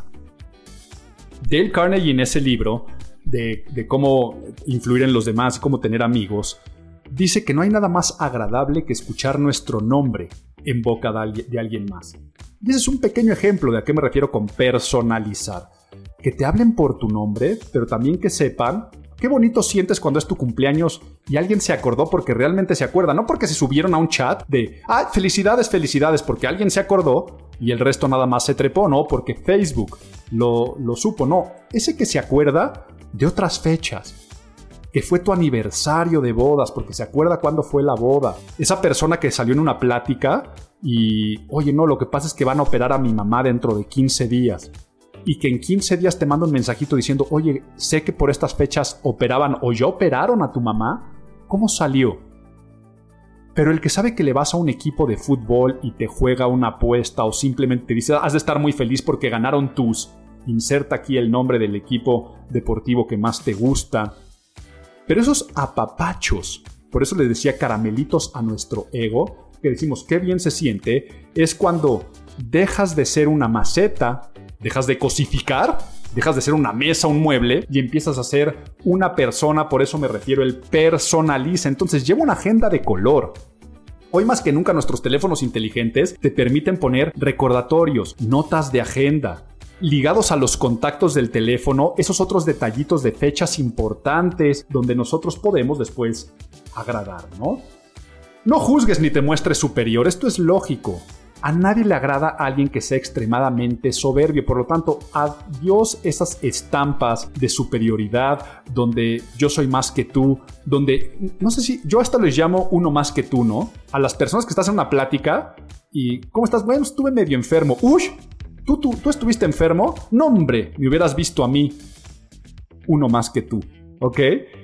Dale Carnegie, en ese libro de cómo influir en los demás y cómo tener amigos, dice que no hay nada más agradable que escuchar nuestro nombre en boca de alguien más. Y ese es un pequeño ejemplo de a qué me refiero con personalizar. Que te hablen por tu nombre, pero también que sepan qué bonito sientes cuando es tu cumpleaños y alguien se acordó porque realmente se acuerda, no porque se subieron a un chat de felicidades, porque alguien se acordó y el resto nada más se trepó, no, porque Facebook lo supo, no. Ese que se acuerda de otras fechas, que fue tu aniversario de bodas, porque se acuerda cuándo fue la boda. Esa persona que salió en una plática y, oye, no, lo que pasa es que van a operar a mi mamá dentro de 15 días. Y que en 15 días te manda un mensajito diciendo, oye, sé que por estas fechas operaban o ya operaron a tu mamá. ¿Cómo salió? Pero el que sabe que le vas a un equipo de fútbol y te juega una apuesta o simplemente te dice, has de estar muy feliz porque ganaron tus, inserta aquí el nombre del equipo deportivo que más te gusta. Pero esos apapachos, por eso les decía caramelitos a nuestro ego, que decimos qué bien se siente, es cuando dejas de ser una maceta, dejas de cosificar, dejas de ser una mesa, un mueble y empiezas a ser una persona. Por eso me refiero el personaliza. Entonces lleva una agenda de color. Hoy más que nunca nuestros teléfonos inteligentes te permiten poner recordatorios, notas de agenda, ligados a los contactos del teléfono, esos otros detallitos de fechas importantes donde nosotros podemos después agradar, ¿no? No juzgues ni te muestres superior, esto es lógico. A nadie le agrada a alguien que sea extremadamente soberbio, por lo tanto, adiós esas estampas de superioridad donde yo soy más que tú, donde, no sé si, yo hasta les llamo uno más que tú, ¿no? A las personas que estás en una plática y, ¿cómo estás? Bueno, estuve medio enfermo. ¡Uy! ¿Tú estuviste enfermo? No, hombre, me hubieras visto a mí. Uno más que tú, ¿ok?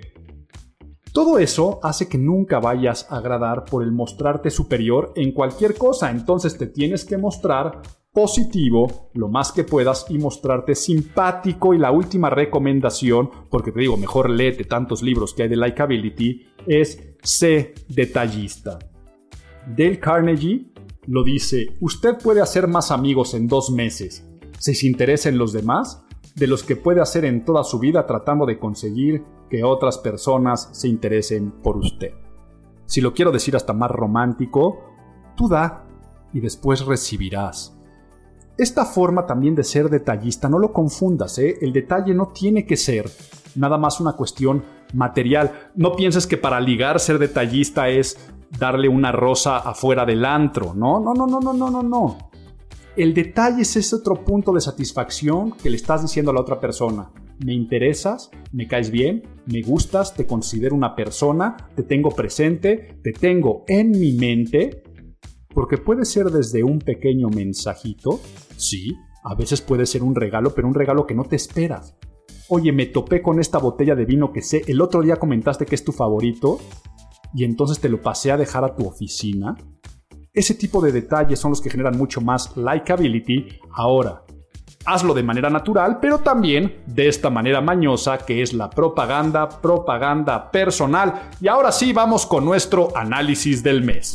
Todo eso hace que nunca vayas a agradar por el mostrarte superior en cualquier cosa. Entonces te tienes que mostrar positivo lo más que puedas y mostrarte simpático. Y la última recomendación, porque te digo, mejor léete tantos libros que hay de likability, es sé detallista. Dale Carnegie lo dice, usted puede hacer más amigos en 2 meses si se interesa en los demás de los que puede hacer en toda su vida tratando de conseguir que otras personas se interesen por usted. Si lo quiero decir hasta más romántico, tú da y después recibirás. Esta forma también de ser detallista, no lo confundas, ¿eh? El detalle no tiene que ser nada más una cuestión material. No pienses que para ligar ser detallista es darle una rosa afuera del antro. No. El detalle es ese otro punto de satisfacción que le estás diciendo a la otra persona. Me interesas, me caes bien, me gustas, te considero una persona, te tengo presente, te tengo en mi mente. Porque puede ser desde un pequeño mensajito, sí, a veces puede ser un regalo, pero un regalo que no te esperas. Oye, me topé con esta botella de vino que sé, el otro día comentaste que es tu favorito y entonces te lo pasé a dejar a tu oficina. Ese tipo de detalles son los que generan mucho más likability. Ahora, hazlo de manera natural, pero también de esta manera mañosa que es la propaganda personal. Y ahora sí, vamos con nuestro análisis del mes.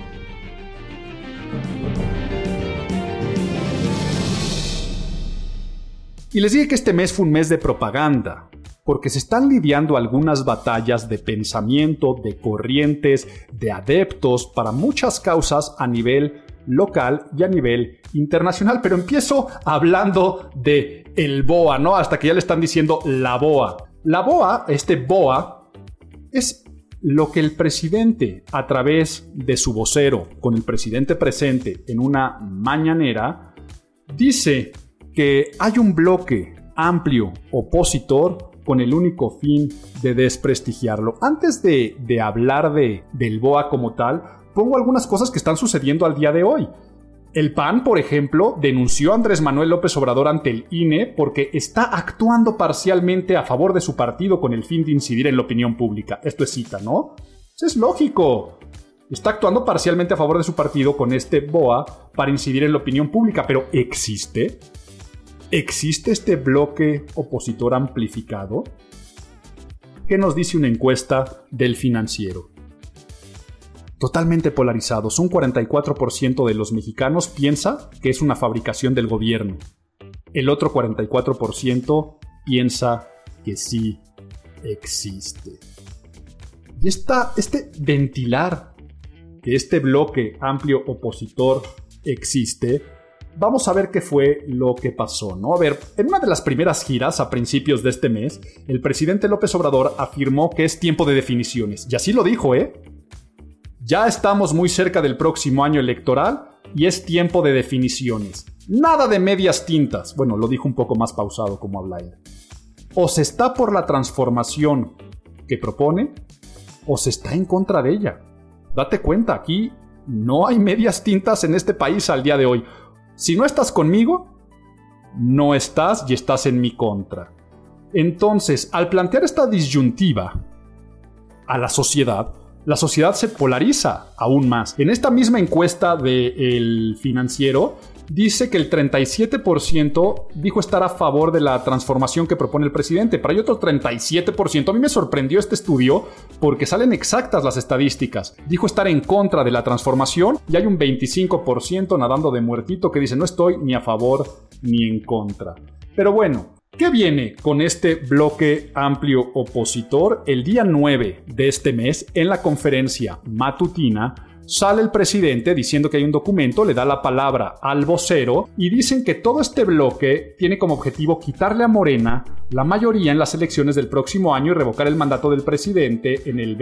Y les dije que este mes fue un mes de propaganda, porque se están lidiando algunas batallas de pensamiento, de corrientes, de adeptos para muchas causas a nivel local y a nivel internacional. Pero empiezo hablando de el BOA, ¿no? Hasta que ya le están diciendo la BOA. La BOA, este BOA, es lo que el presidente, a través de su vocero, con el presidente presente en una mañanera, dice que hay un bloque amplio opositor con el único fin de desprestigiarlo. Antes de hablar del BOA como tal, pongo algunas cosas que están sucediendo al día de hoy. El PAN, por ejemplo, denunció a Andrés Manuel López Obrador ante el INE porque está actuando parcialmente a favor de su partido con el fin de incidir en la opinión pública. Esto es cita, ¿no? Eso es lógico. Está actuando parcialmente a favor de su partido con este BOA para incidir en la opinión pública, pero ¿existe? ¿Existe este bloque opositor amplificado? ¿Qué nos dice una encuesta del Financiero? Totalmente polarizados. Un 44% de los mexicanos piensa que es una fabricación del gobierno. El otro 44% piensa que sí existe. Y este ventilar que este bloque amplio opositor existe, vamos a ver qué fue lo que pasó, ¿no? A ver, en una de las primeras giras a principios de este mes, el presidente López Obrador afirmó que es tiempo de definiciones. Y así lo dijo, ¿eh? Ya estamos muy cerca del próximo año electoral y es tiempo de definiciones. Nada de medias tintas. Bueno, lo dijo un poco más pausado como habla él. O se está por la transformación que propone o se está en contra de ella. Date cuenta, aquí no hay medias tintas en este país al día de hoy. Si no estás conmigo, no estás y estás en mi contra. Entonces, al plantear esta disyuntiva a la sociedad se polariza aún más. En esta misma encuesta del Financiero, dice que el 37% dijo estar a favor de la transformación que propone el presidente, pero hay otro 37%. A mí me sorprendió este estudio porque salen exactas las estadísticas. Dijo estar en contra de la transformación y hay un 25% nadando de muertito que dice no estoy ni a favor ni en contra. Pero bueno, ¿qué viene con este bloque amplio opositor? El día 9 de este mes, en la conferencia matutina, sale el presidente diciendo que hay un documento, le da la palabra al vocero y dicen que todo este bloque tiene como objetivo quitarle a Morena la mayoría en las elecciones del próximo año y revocar el mandato del presidente en el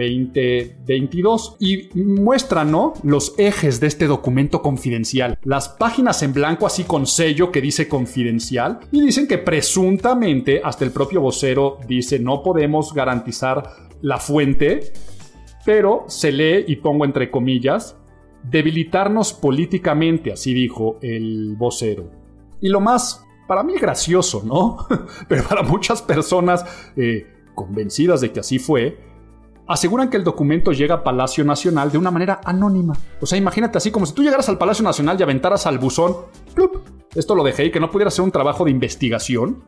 2022. Y muestran, ¿no?, los ejes de este documento confidencial. Las páginas en blanco así con sello que dice confidencial y dicen que presuntamente, hasta el propio vocero dice no podemos garantizar la fuente, pero se lee, y pongo entre comillas, debilitarnos políticamente, así dijo el vocero. Y lo más, para mí, gracioso, ¿no? Pero para muchas personas convencidas de que así fue, aseguran que el documento llega a Palacio Nacional de una manera anónima. O sea, imagínate así como si tú llegaras al Palacio Nacional y aventaras al buzón, ¡plup! Esto lo dejé y que no pudiera hacer un trabajo de investigación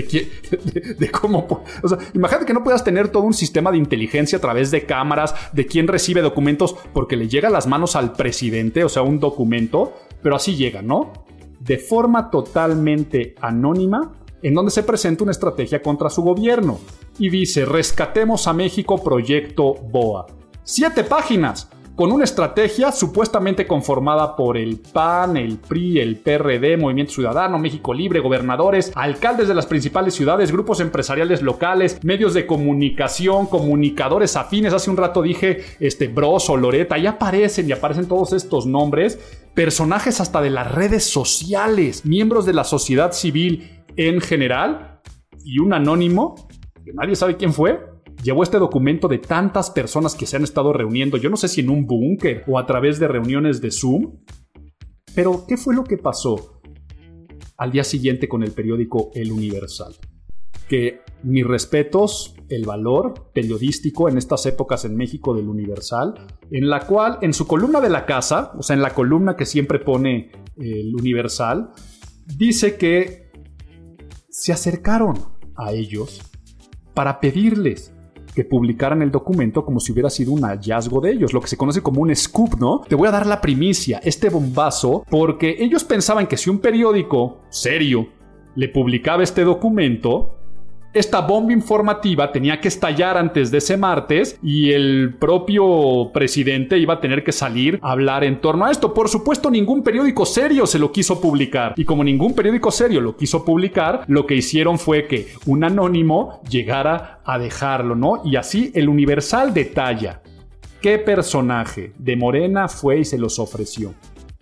de cómo... O sea, imagínate que no puedas tener todo un sistema de inteligencia a través de cámaras, de quién recibe documentos, porque le llega a las manos al presidente, o sea, un documento, pero así llega, ¿no? De forma totalmente anónima, en donde se presenta una estrategia contra su gobierno. Y dice, rescatemos a México, proyecto BOA. 7 páginas. Con una estrategia supuestamente conformada por el PAN, el PRI, el PRD, Movimiento Ciudadano, México Libre, gobernadores, alcaldes de las principales ciudades, grupos empresariales locales, medios de comunicación, comunicadores afines. Hace un rato dije Broso, Loreta, y aparecen todos estos nombres, personajes hasta de las redes sociales, miembros de la sociedad civil en general, y un anónimo, que nadie sabe quién fue, llevó este documento de tantas personas que se han estado reuniendo, yo no sé si en un búnker o a través de reuniones de Zoom. Pero, ¿qué fue lo que pasó al día siguiente con el periódico El Universal? Que mis respetos, el valor periodístico en estas épocas en México del Universal, en la cual, en su columna de la casa, o sea, en la columna que siempre pone el Universal, dice que se acercaron a ellos para pedirles que publicaran el documento como si hubiera sido un hallazgo de ellos, lo que se conoce como un scoop, ¿no? Te voy a dar la primicia, este bombazo, porque ellos pensaban que si un periódico serio le publicaba este documento, Esta bomba informativa tenía que estallar antes de ese martes y el propio presidente iba a tener que salir a hablar en torno a esto. Por supuesto, ningún periódico serio se lo quiso publicar. Y como ningún periódico serio lo quiso publicar, lo que hicieron fue que un anónimo llegara a dejarlo, ¿no? Y así el Universal detalla qué personaje de Morena fue y se los ofreció.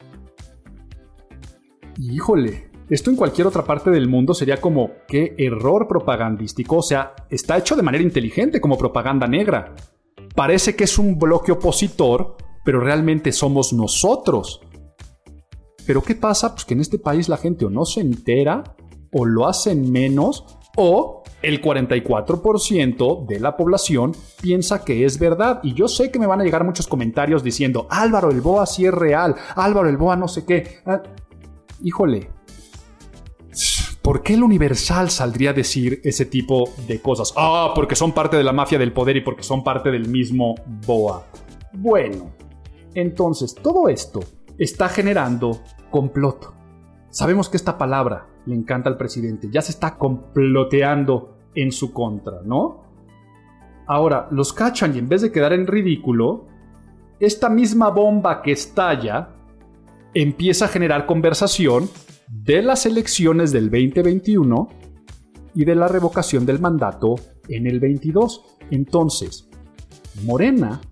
Híjole, esto en cualquier otra parte del mundo sería como qué error propagandístico. O sea, está hecho de manera inteligente como propaganda negra. Parece que es un bloque opositor, pero realmente somos nosotros. ¿Pero qué pasa? Pues que en este país la gente o no se entera, o lo hacen menos, o el 44% de la población piensa que es verdad. Y yo sé que me van a llegar muchos comentarios diciendo Álvaro, el BOA sí es real, Álvaro, el BOA no sé qué. Híjole, ¿por qué el Universal saldría a decir ese tipo de cosas? Porque son parte de la mafia del poder y porque son parte del mismo BOA. Bueno, entonces todo esto está generando complot. Sabemos que esta palabra le encanta al presidente. Ya se está comploteando en su contra, ¿no? Ahora, los cachan y en vez de quedar en ridículo, esta misma bomba que estalla empieza a generar conversación de las elecciones del 2021 y de la revocación del mandato en el 22. Entonces, Morena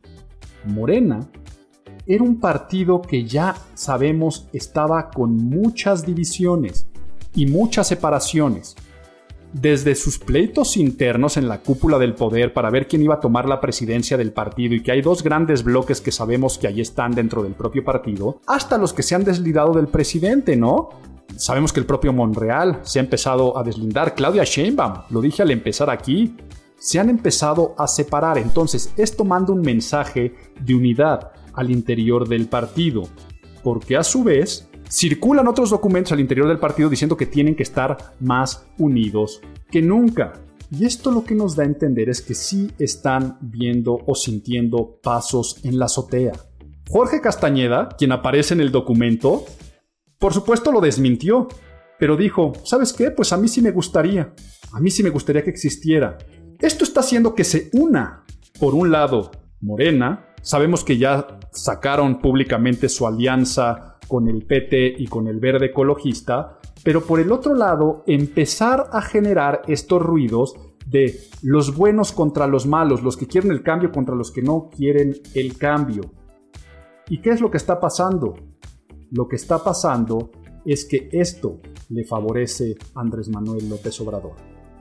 era un partido que ya sabemos estaba con muchas divisiones y muchas separaciones. Desde sus pleitos internos en la cúpula del poder para ver quién iba a tomar la presidencia del partido y que hay dos grandes bloques que sabemos que ahí están dentro del propio partido, hasta los que se han deslindado del presidente, ¿no? Sabemos que el propio Monreal se ha empezado a deslindar. Claudia Sheinbaum, lo dije al empezar aquí, se han empezado a separar. Entonces, esto manda un mensaje de unidad al interior del partido, porque a su vez circulan otros documentos al interior del partido diciendo que tienen que estar más unidos que nunca. Y esto lo que nos da a entender es que sí están viendo o sintiendo pasos en la azotea. Jorge Castañeda, quien aparece en el documento, por supuesto lo desmintió, pero dijo, ¿sabes qué? Pues a mí sí me gustaría que existiera. Esto está haciendo que se una, por un lado, Morena. Sabemos que ya sacaron públicamente su alianza con el PT y con el Verde Ecologista, pero por el otro lado empezar a generar estos ruidos de los buenos contra los malos, los que quieren el cambio contra los que no quieren el cambio. ¿Y qué es lo que está pasando? Lo que está pasando es que esto le favorece a Andrés Manuel López Obrador.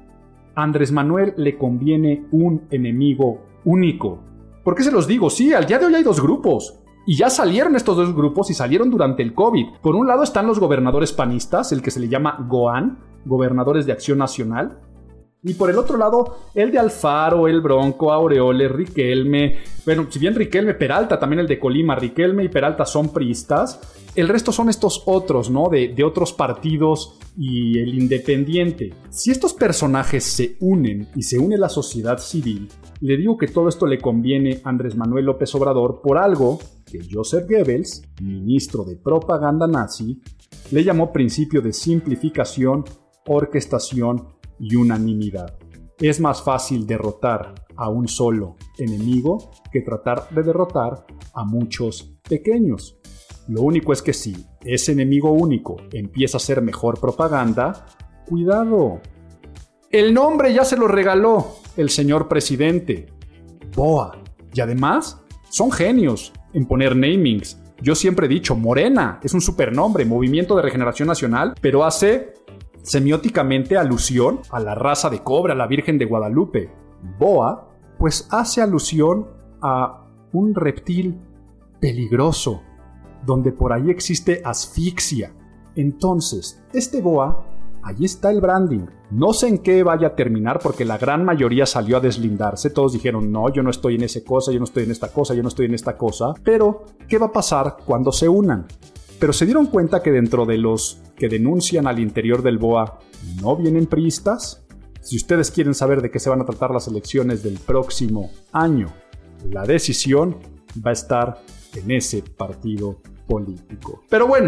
A Andrés Manuel le conviene un enemigo único. ¿Por qué se los digo? Sí, al día de hoy hay dos grupos. Y ya salieron estos dos grupos y salieron durante el COVID. Por un lado están los gobernadores panistas, el que se le llama GOAN, Gobernadores de Acción Nacional. Y por el otro lado, el de Alfaro, el Bronco, Aureoles, Riquelme. Bueno, si bien Riquelme, Peralta, también el de Colima, Riquelme y Peralta son priistas. El resto son estos otros, ¿no? De otros partidos y el independiente. Si estos personajes se unen y se une la sociedad civil, le digo que todo esto le conviene a Andrés Manuel López Obrador por algo que Joseph Goebbels, ministro de propaganda nazi, le llamó principio de simplificación, orquestación y unanimidad. Es más fácil derrotar a un solo enemigo que tratar de derrotar a muchos pequeños. Lo único es que si ese enemigo único empieza a hacer mejor propaganda, ¡cuidado! El nombre ya se lo regaló el señor presidente, BOA. Y además, son genios en poner namings. Yo siempre he dicho, Morena es un supernombre, Movimiento de Regeneración Nacional, pero hace semióticamente alusión a la raza de cobre, a la Virgen de Guadalupe. BOA, pues hace alusión a un reptil peligroso, donde por ahí existe asfixia. Entonces, este BOA, ahí está el branding. No sé en qué vaya a terminar porque la gran mayoría salió a deslindarse. Todos dijeron, no, yo no estoy en esa cosa, yo no estoy en esta cosa, yo no estoy en esta cosa. Pero, ¿qué va a pasar cuando se unan? Pero se dieron cuenta que dentro de los que denuncian al interior del BOA no vienen priistas. Si ustedes quieren saber de qué se van a tratar las elecciones del próximo año, la decisión va a estar en ese partido político. Pero bueno,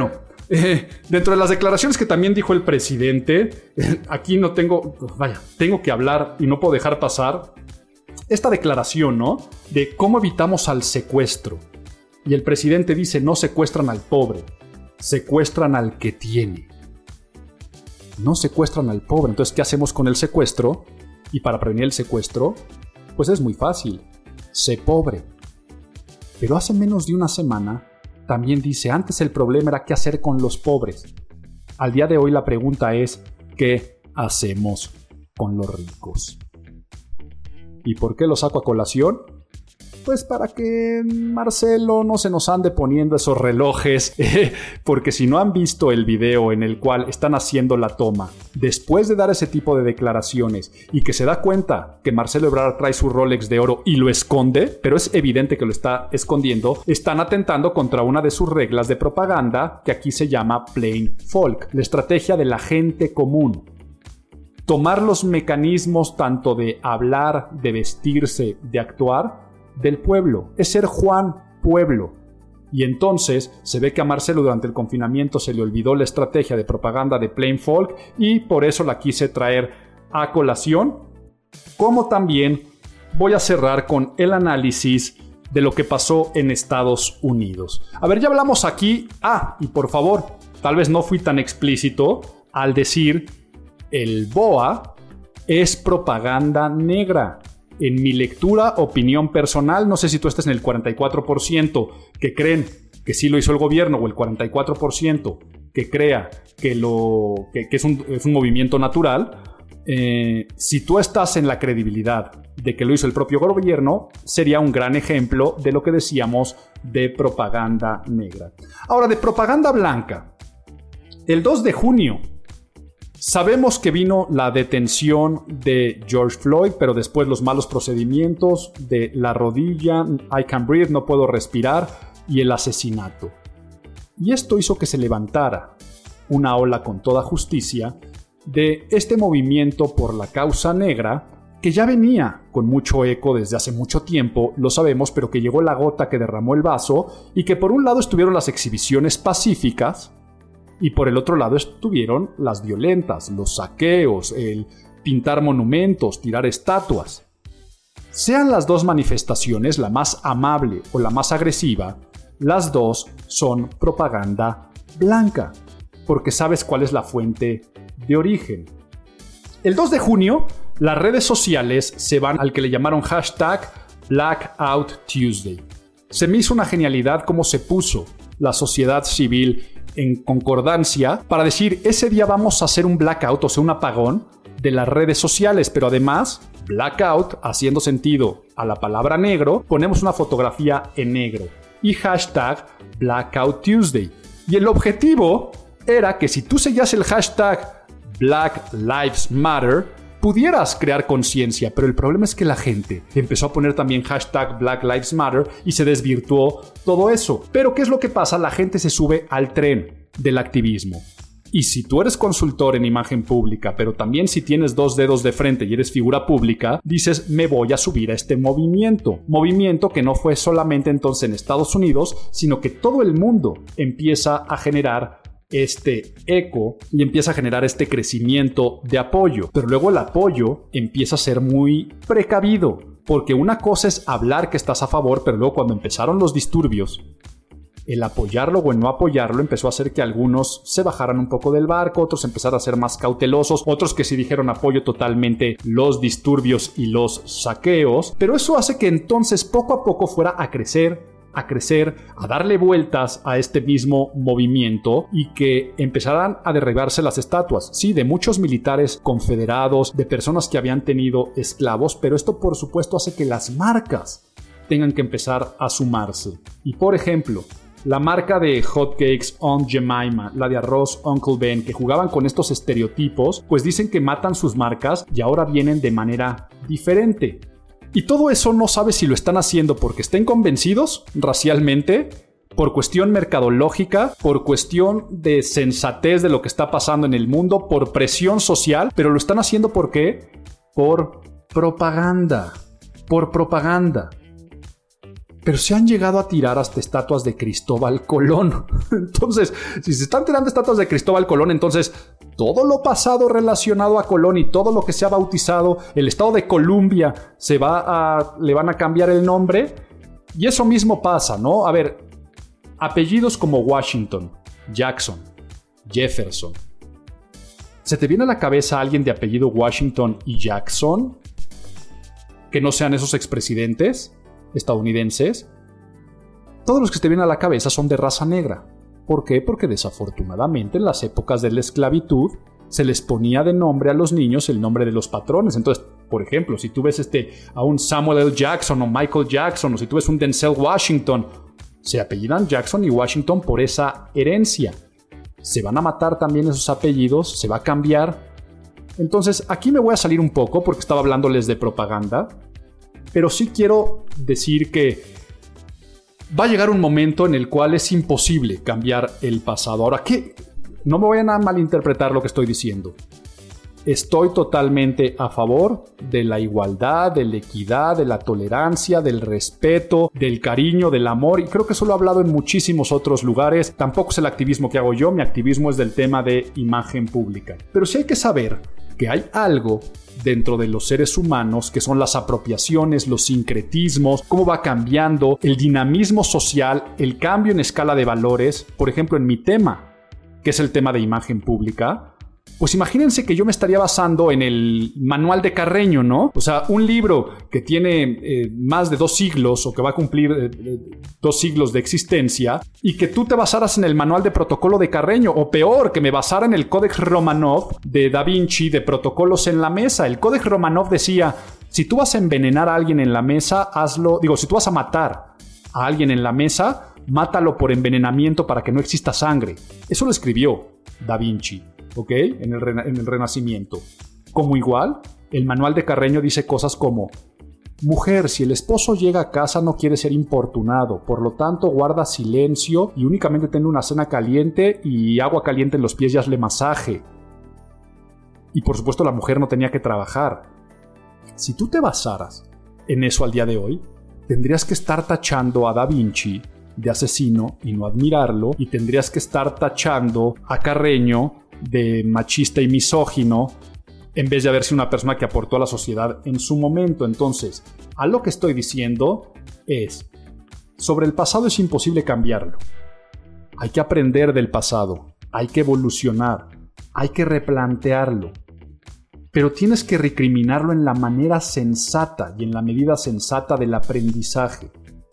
Dentro de las declaraciones que también dijo el presidente, aquí tengo que hablar y no puedo dejar pasar esta declaración, ¿no? De cómo evitamos al secuestro. Y el presidente dice, no secuestran al pobre, secuestran al que tiene. No secuestran al pobre. Entonces, ¿qué hacemos con el secuestro? Y para prevenir el secuestro, pues es muy fácil. Sé pobre. Pero hace menos de una semana, también dice, antes el problema era qué hacer con los pobres. Al día de hoy la pregunta es, ¿qué hacemos con los ricos? ¿Y por qué lo saco a colación? Pues para que Marcelo no se nos ande poniendo esos relojes, porque si no han visto el video en el cual están haciendo la toma, después de dar ese tipo de declaraciones y que se da cuenta que Marcelo Ebrard trae su Rolex de oro y lo esconde, pero es evidente que lo está escondiendo, están atentando contra una de sus reglas de propaganda que aquí se llama Plain Folk, la estrategia de la gente común. Tomar los mecanismos tanto de hablar, de vestirse, de actuar del pueblo, es ser Juan Pueblo. Y entonces se ve que a Marcelo durante el confinamiento se le olvidó la estrategia de propaganda de Plain Folk y por eso la quise traer a colación. Como también voy a cerrar con el análisis de lo que pasó en Estados Unidos. A ver, ya hablamos aquí, y por favor, tal vez no fui tan explícito al decir el BOA es propaganda negra. En mi lectura, opinión personal, no sé si tú estás en el 44% que creen que sí lo hizo el gobierno o el 44% que crea que es un movimiento natural. Si tú estás en la credibilidad de que lo hizo el propio gobierno, sería un gran ejemplo de lo que decíamos de propaganda negra. Ahora, de propaganda blanca. El 2 de junio sabemos que vino la detención de George Floyd, pero después los malos procedimientos de la rodilla, I can't breathe, no puedo respirar, y el asesinato. Y esto hizo que se levantara una ola con toda justicia de este movimiento por la causa negra que ya venía con mucho eco desde hace mucho tiempo, lo sabemos, pero que llegó la gota que derramó el vaso y que por un lado estuvieron las exhibiciones pacíficas, y por el otro lado estuvieron las violentas, los saqueos, el pintar monumentos, tirar estatuas. Sean las dos manifestaciones la más amable o la más agresiva, las dos son propaganda blanca, porque sabes cuál es la fuente de origen. El 2 de junio, las redes sociales se van al que le llamaron hashtag Blackout Tuesday. Se me hizo una genialidad cómo se puso la sociedad civil en concordancia para decir ese día vamos a hacer un blackout, o sea, un apagón de las redes sociales, pero además blackout, haciendo sentido a la palabra negro, ponemos una fotografía en negro y hashtag Blackout Tuesday. Y el objetivo era que si tú seguías el hashtag Black Lives Matter, pudieras crear conciencia, pero el problema es que la gente empezó a poner también hashtag Black Lives Matter y se desvirtuó todo eso. Pero ¿qué es lo que pasa? La gente se sube al tren del activismo. Y si tú eres consultor en imagen pública, pero también si tienes 2 dedos de frente y eres figura pública, dices, me voy a subir a este movimiento. Movimiento que no fue solamente entonces en Estados Unidos, sino que todo el mundo empieza a generar este eco y empieza a generar este crecimiento de apoyo. Pero luego el apoyo empieza a ser muy precavido, porque una cosa es hablar que estás a favor, pero luego cuando empezaron los disturbios, el apoyarlo o el no apoyarlo empezó a hacer que algunos se bajaran un poco del barco, otros empezaron a ser más cautelosos, otros que sí dijeron apoyo totalmente los disturbios y los saqueos, pero eso hace que entonces poco a poco fuera a crecer, a darle vueltas a este mismo movimiento y que empezaran a derribarse las estatuas, sí, de muchos militares confederados, de personas que habían tenido esclavos, pero esto por supuesto hace que las marcas tengan que empezar a sumarse. Y por ejemplo, la marca de hotcakes Aunt Jemima, la de arroz Uncle Ben, que jugaban con estos estereotipos, pues dicen que matan sus marcas y ahora vienen de manera diferente. Y todo eso no sabe si lo están haciendo porque estén convencidos racialmente, por cuestión mercadológica, por cuestión de sensatez de lo que está pasando en el mundo, por presión social, pero lo están haciendo ¿por qué? Por propaganda. Pero se han llegado a tirar hasta estatuas de Cristóbal Colón. Entonces, si se están tirando estatuas de Cristóbal Colón, entonces todo lo pasado relacionado a Colón y todo lo que se ha bautizado, el estado de Columbia, le van a cambiar el nombre. Y eso mismo pasa, ¿no? A ver, apellidos como Washington, Jackson, Jefferson. ¿Se te viene a la cabeza alguien de apellido Washington y Jackson? Que no sean esos expresidentes estadounidenses. Todos los que te vienen a la cabeza son de raza negra. ¿Por qué? Porque desafortunadamente en las épocas de la esclavitud se les ponía de nombre a los niños el nombre de los patrones. Entonces, por ejemplo, si tú ves a un Samuel L. Jackson o Michael Jackson, o si tú ves un Denzel Washington, se apellidan Jackson y Washington por esa herencia. Se van a matar también esos apellidos, se va a cambiar. Entonces, aquí me voy a salir un poco porque estaba hablándoles de propaganda, pero sí quiero decir que va a llegar un momento en el cual es imposible cambiar el pasado. Ahora, ¿qué? No me vayan a malinterpretar lo que estoy diciendo. Estoy totalmente a favor de la igualdad, de la equidad, de la tolerancia, del respeto, del cariño, del amor, y creo que eso lo he hablado en muchísimos otros lugares. Tampoco es el activismo que hago yo, mi activismo es del tema de imagen pública. Pero sí hay que saber que hay algo dentro de los seres humanos que son las apropiaciones, los sincretismos, cómo va cambiando el dinamismo social, el cambio en escala de valores. Por ejemplo, en mi tema, que es el tema de imagen pública, pues imagínense que yo me estaría basando en el manual de Carreño, ¿no? O sea, un libro que tiene más de 2 siglos o que va a cumplir 2 siglos de existencia, y que tú te basaras en el manual de protocolo de Carreño, o peor, que me basara en el Codex Romanov de Da Vinci de protocolos en la mesa. El Codex Romanov decía, si tú vas a envenenar a alguien en la mesa, hazlo, si tú vas a matar a alguien en la mesa, mátalo por envenenamiento para que no exista sangre. Eso lo escribió Da Vinci. ¿Ok? En el Renacimiento. Como igual, el manual de Carreño dice cosas como: mujer, si el esposo llega a casa no quiere ser importunado, por lo tanto guarda silencio y únicamente ten una cena caliente y agua caliente en los pies y hazle masaje. Y por supuesto la mujer no tenía que trabajar. Si tú te basaras en eso al día de hoy, tendrías que estar tachando a Da Vinci de asesino y no admirarlo, y tendrías que estar tachando a Carreño de machista y misógino en vez de haber sido una persona que aportó a la sociedad en su momento. Entonces, a lo que estoy diciendo es, sobre el pasado es imposible cambiarlo. Hay que aprender del pasado, hay que evolucionar, hay que replantearlo, pero tienes que recriminarlo en la manera sensata y en la medida sensata del aprendizaje.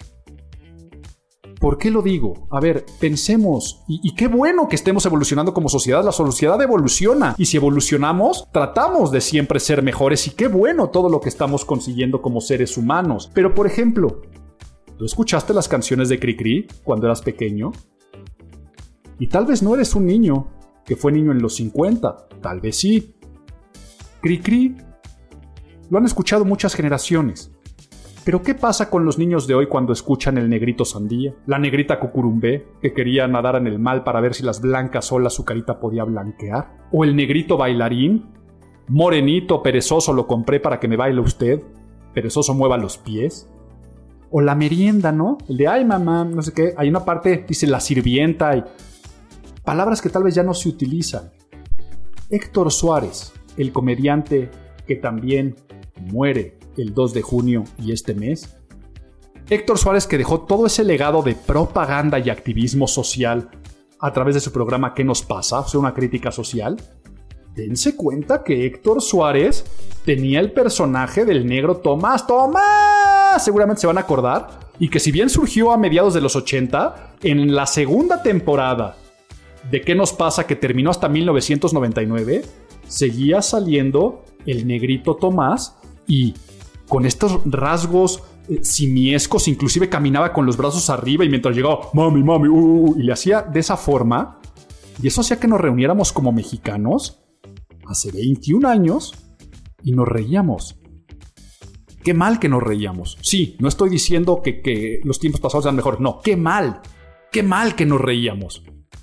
¿Por qué lo digo? A ver, pensemos, y qué bueno que estemos evolucionando como sociedad. La sociedad evoluciona, y si evolucionamos, tratamos de siempre ser mejores, y qué bueno todo lo que estamos consiguiendo como seres humanos. Pero, por ejemplo, ¿tú escuchaste las canciones de Cricri cuando eras pequeño? Y tal vez no eres un niño que fue niño en los 50, tal vez sí. Cricri lo han escuchado muchas generaciones. Pero ¿qué pasa con los niños de hoy cuando escuchan el negrito sandía? La negrita cucurumbé, que quería nadar en el mar para ver si las blancas olas su carita podía blanquear. O el negrito bailarín, morenito, perezoso, lo compré para que me baile usted, perezoso mueva los pies. O la merienda, ¿no? El de, ay mamá, no sé qué. Hay una parte, dice la sirvienta, y palabras que tal vez ya no se utilizan. Héctor Suárez, el comediante que también muere el 2 de junio y este mes. Héctor Suárez, que dejó todo ese legado de propaganda y activismo social a través de su programa ¿Qué nos pasa?, o sea, una crítica social. Dense cuenta que Héctor Suárez tenía el personaje del negro Tomás. ¡Tomás! Seguramente se van a acordar. Y que si bien surgió a mediados de los 80, en la segunda temporada de ¿Qué nos pasa?, que terminó hasta 1999, seguía saliendo el negrito Tomás, y con estos rasgos simiescos, inclusive caminaba con los brazos arriba y mientras llegaba, mami, y le hacía de esa forma. Y eso hacía que nos reuniéramos como mexicanos hace 21 años y nos reíamos. Qué mal que nos reíamos. Sí, no estoy diciendo que los tiempos pasados eran mejores. No, qué mal que nos reíamos.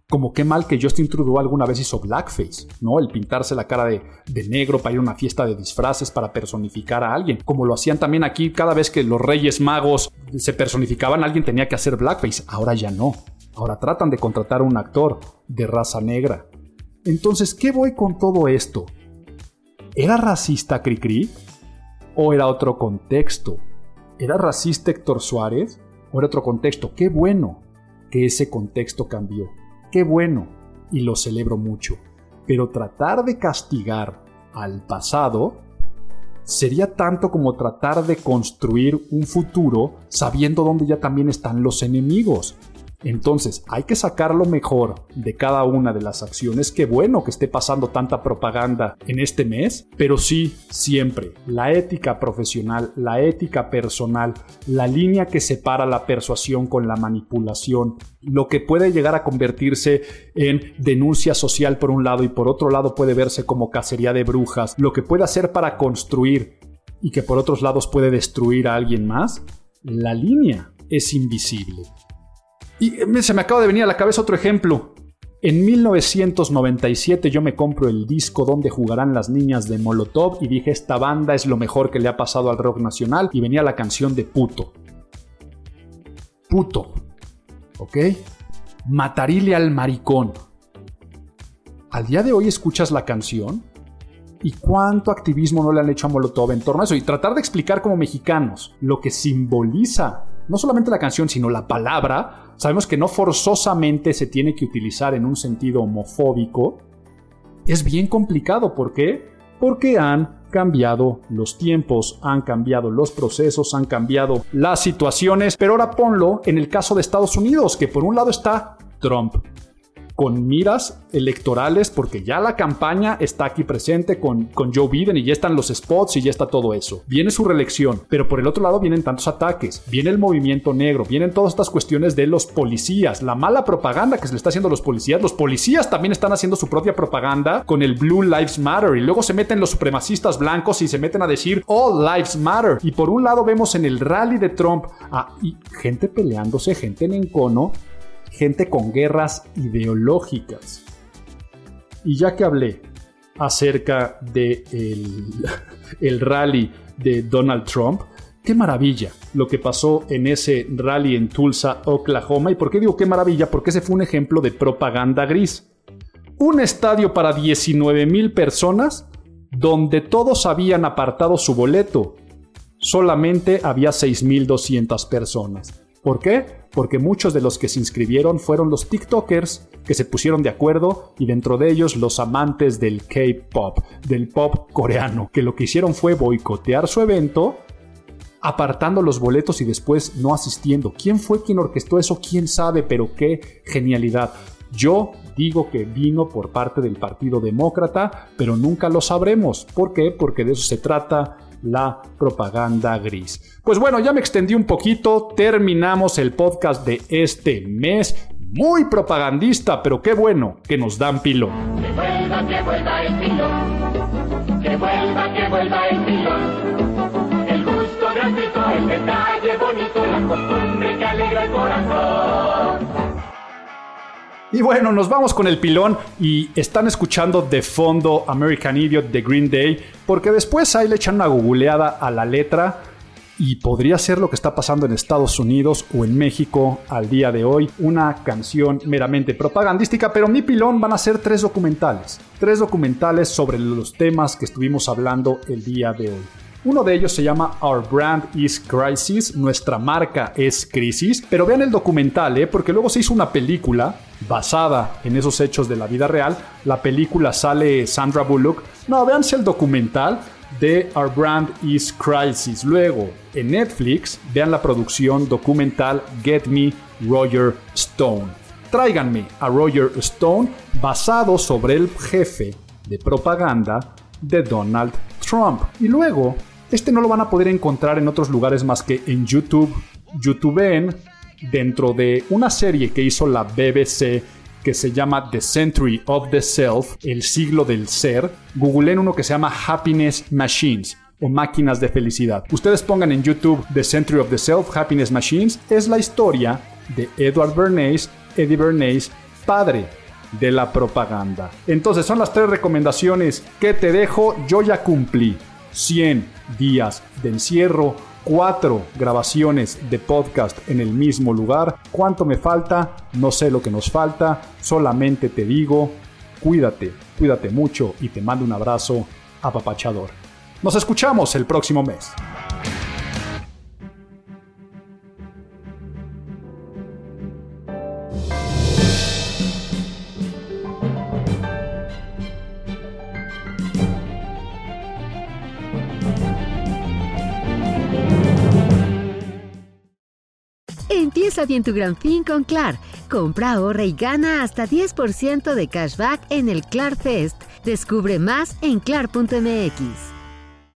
Como qué mal que Justin Trudeau alguna vez hizo blackface, ¿no? El pintarse la cara de negro para ir a una fiesta de disfraces para personificar a alguien. Como lo hacían también aquí, cada vez que los Reyes Magos se personificaban, alguien tenía que hacer blackface. Ahora ya no. Ahora tratan de contratar a un actor de raza negra. Entonces, ¿qué voy con todo esto? ¿Era racista Cricri? ¿O era otro contexto? ¿Era racista Héctor Suárez? ¿O era otro contexto? ¡Qué bueno que ese contexto cambió! ¡Qué bueno! Y lo celebro mucho. Pero tratar de castigar al pasado sería tanto como tratar de construir un futuro sabiendo dónde ya también están los enemigos. Entonces, hay que sacar lo mejor de cada una de las acciones. Qué bueno que esté pasando tanta propaganda en este mes, pero sí, siempre, la ética profesional, la ética personal, la línea que separa la persuasión con la manipulación, lo que puede llegar a convertirse en denuncia social por un lado y por otro lado puede verse como cacería de brujas, lo que puede hacer para construir y que por otros lados puede destruir a alguien más, la línea es invisible. Y se me acaba de venir a la cabeza otro ejemplo. En 1997 yo me compro el disco Donde jugarán las niñas de Molotov y dije, esta banda es lo mejor que le ha pasado al rock nacional, y venía la canción de Puto. Puto. ¿Ok? Matarile al maricón. Al día de hoy escuchas la canción y cuánto activismo no le han hecho a Molotov en torno a eso, y tratar de explicar como mexicanos lo que simboliza no solamente la canción, sino la palabra. Sabemos que no forzosamente se tiene que utilizar en un sentido homofóbico. Es bien complicado. ¿Por qué? Porque han cambiado los tiempos, han cambiado los procesos, han cambiado las situaciones. Pero ahora ponlo en el caso de Estados Unidos, que por un lado está Trump, con miras electorales, porque ya la campaña está aquí presente con Joe Biden y ya están los spots y ya está todo eso. Viene su reelección, pero por el otro lado vienen tantos ataques, viene el movimiento negro, vienen todas estas cuestiones de los policías, la mala propaganda que se le está haciendo a los policías también están haciendo su propia propaganda con el Blue Lives Matter, y luego se meten los supremacistas blancos y se meten a decir All Lives Matter, y por un lado vemos en el rally de Trump y gente peleándose, gente en encono, gente con guerras ideológicas. Y ya que hablé acerca de el rally de Donald Trump, qué maravilla lo que pasó en ese rally en Tulsa, Oklahoma. ¿Y por qué digo qué maravilla? Porque ese fue un ejemplo de propaganda gris. Un estadio para 19,000 personas donde todos habían apartado su boleto. Solamente había 6,200 personas. ¿Por qué? Porque muchos de los que se inscribieron fueron los TikTokers que se pusieron de acuerdo, y dentro de ellos los amantes del K-pop, del pop coreano, que lo que hicieron fue boicotear su evento, apartando los boletos y después no asistiendo. ¿Quién fue quien orquestó eso? ¿Quién sabe? Pero qué genialidad. Yo digo que vino por parte del Partido Demócrata, pero nunca lo sabremos. ¿Por qué? Porque de eso se trata la propaganda gris. Pues bueno, ya me extendí un poquito, terminamos el podcast de este mes, muy propagandista, pero qué bueno que nos dan pilón.
Que vuelva el pilón, que vuelva el pilón, el gusto gratuito, el detalle bonito, la costumbre que alegra el corazón.
Y bueno, nos vamos con el pilón, y están escuchando de fondo American Idiot de Green Day, porque después ahí le echan una googleada a la letra y podría ser lo que está pasando en Estados Unidos o en México al día de hoy, una canción meramente propagandística. Pero mi pilón van a ser 3 documentales sobre los temas que estuvimos hablando el día de hoy. Uno de ellos se llama Our Brand is Crisis, nuestra marca es crisis. Pero vean el documental, porque luego se hizo una película basada en esos hechos de la vida real. La película sale Sandra Bullock. No, véanse el documental de Our Brand is Crisis. Luego, en Netflix, vean la producción documental Get Me Roger Stone. Tráiganme a Roger Stone, basado sobre el jefe de propaganda de Donald Trump. Y luego, no lo van a poder encontrar en otros lugares más que en YouTube. YouTubeen dentro de una serie que hizo la BBC que se llama The Century of the Self, el siglo del ser. Googleen uno que se llama Happiness Machines o máquinas de felicidad. Ustedes pongan en YouTube The Century of the Self, Happiness Machines. Es la historia de Eddie Bernays, padre de la propaganda. Entonces son las 3 recomendaciones que te dejo. Yo ya cumplí 100 días de encierro, 4 grabaciones de podcast en el mismo lugar. ¿Cuánto me falta? No sé lo que nos falta, solamente te digo, cuídate mucho y te mando un abrazo apapachador. Nos escuchamos el próximo mes.
Empieza bien tu gran fin con Clar. Compra, ahorra y gana hasta 10% de cashback en el Clar Fest. Descubre más en clar.mx.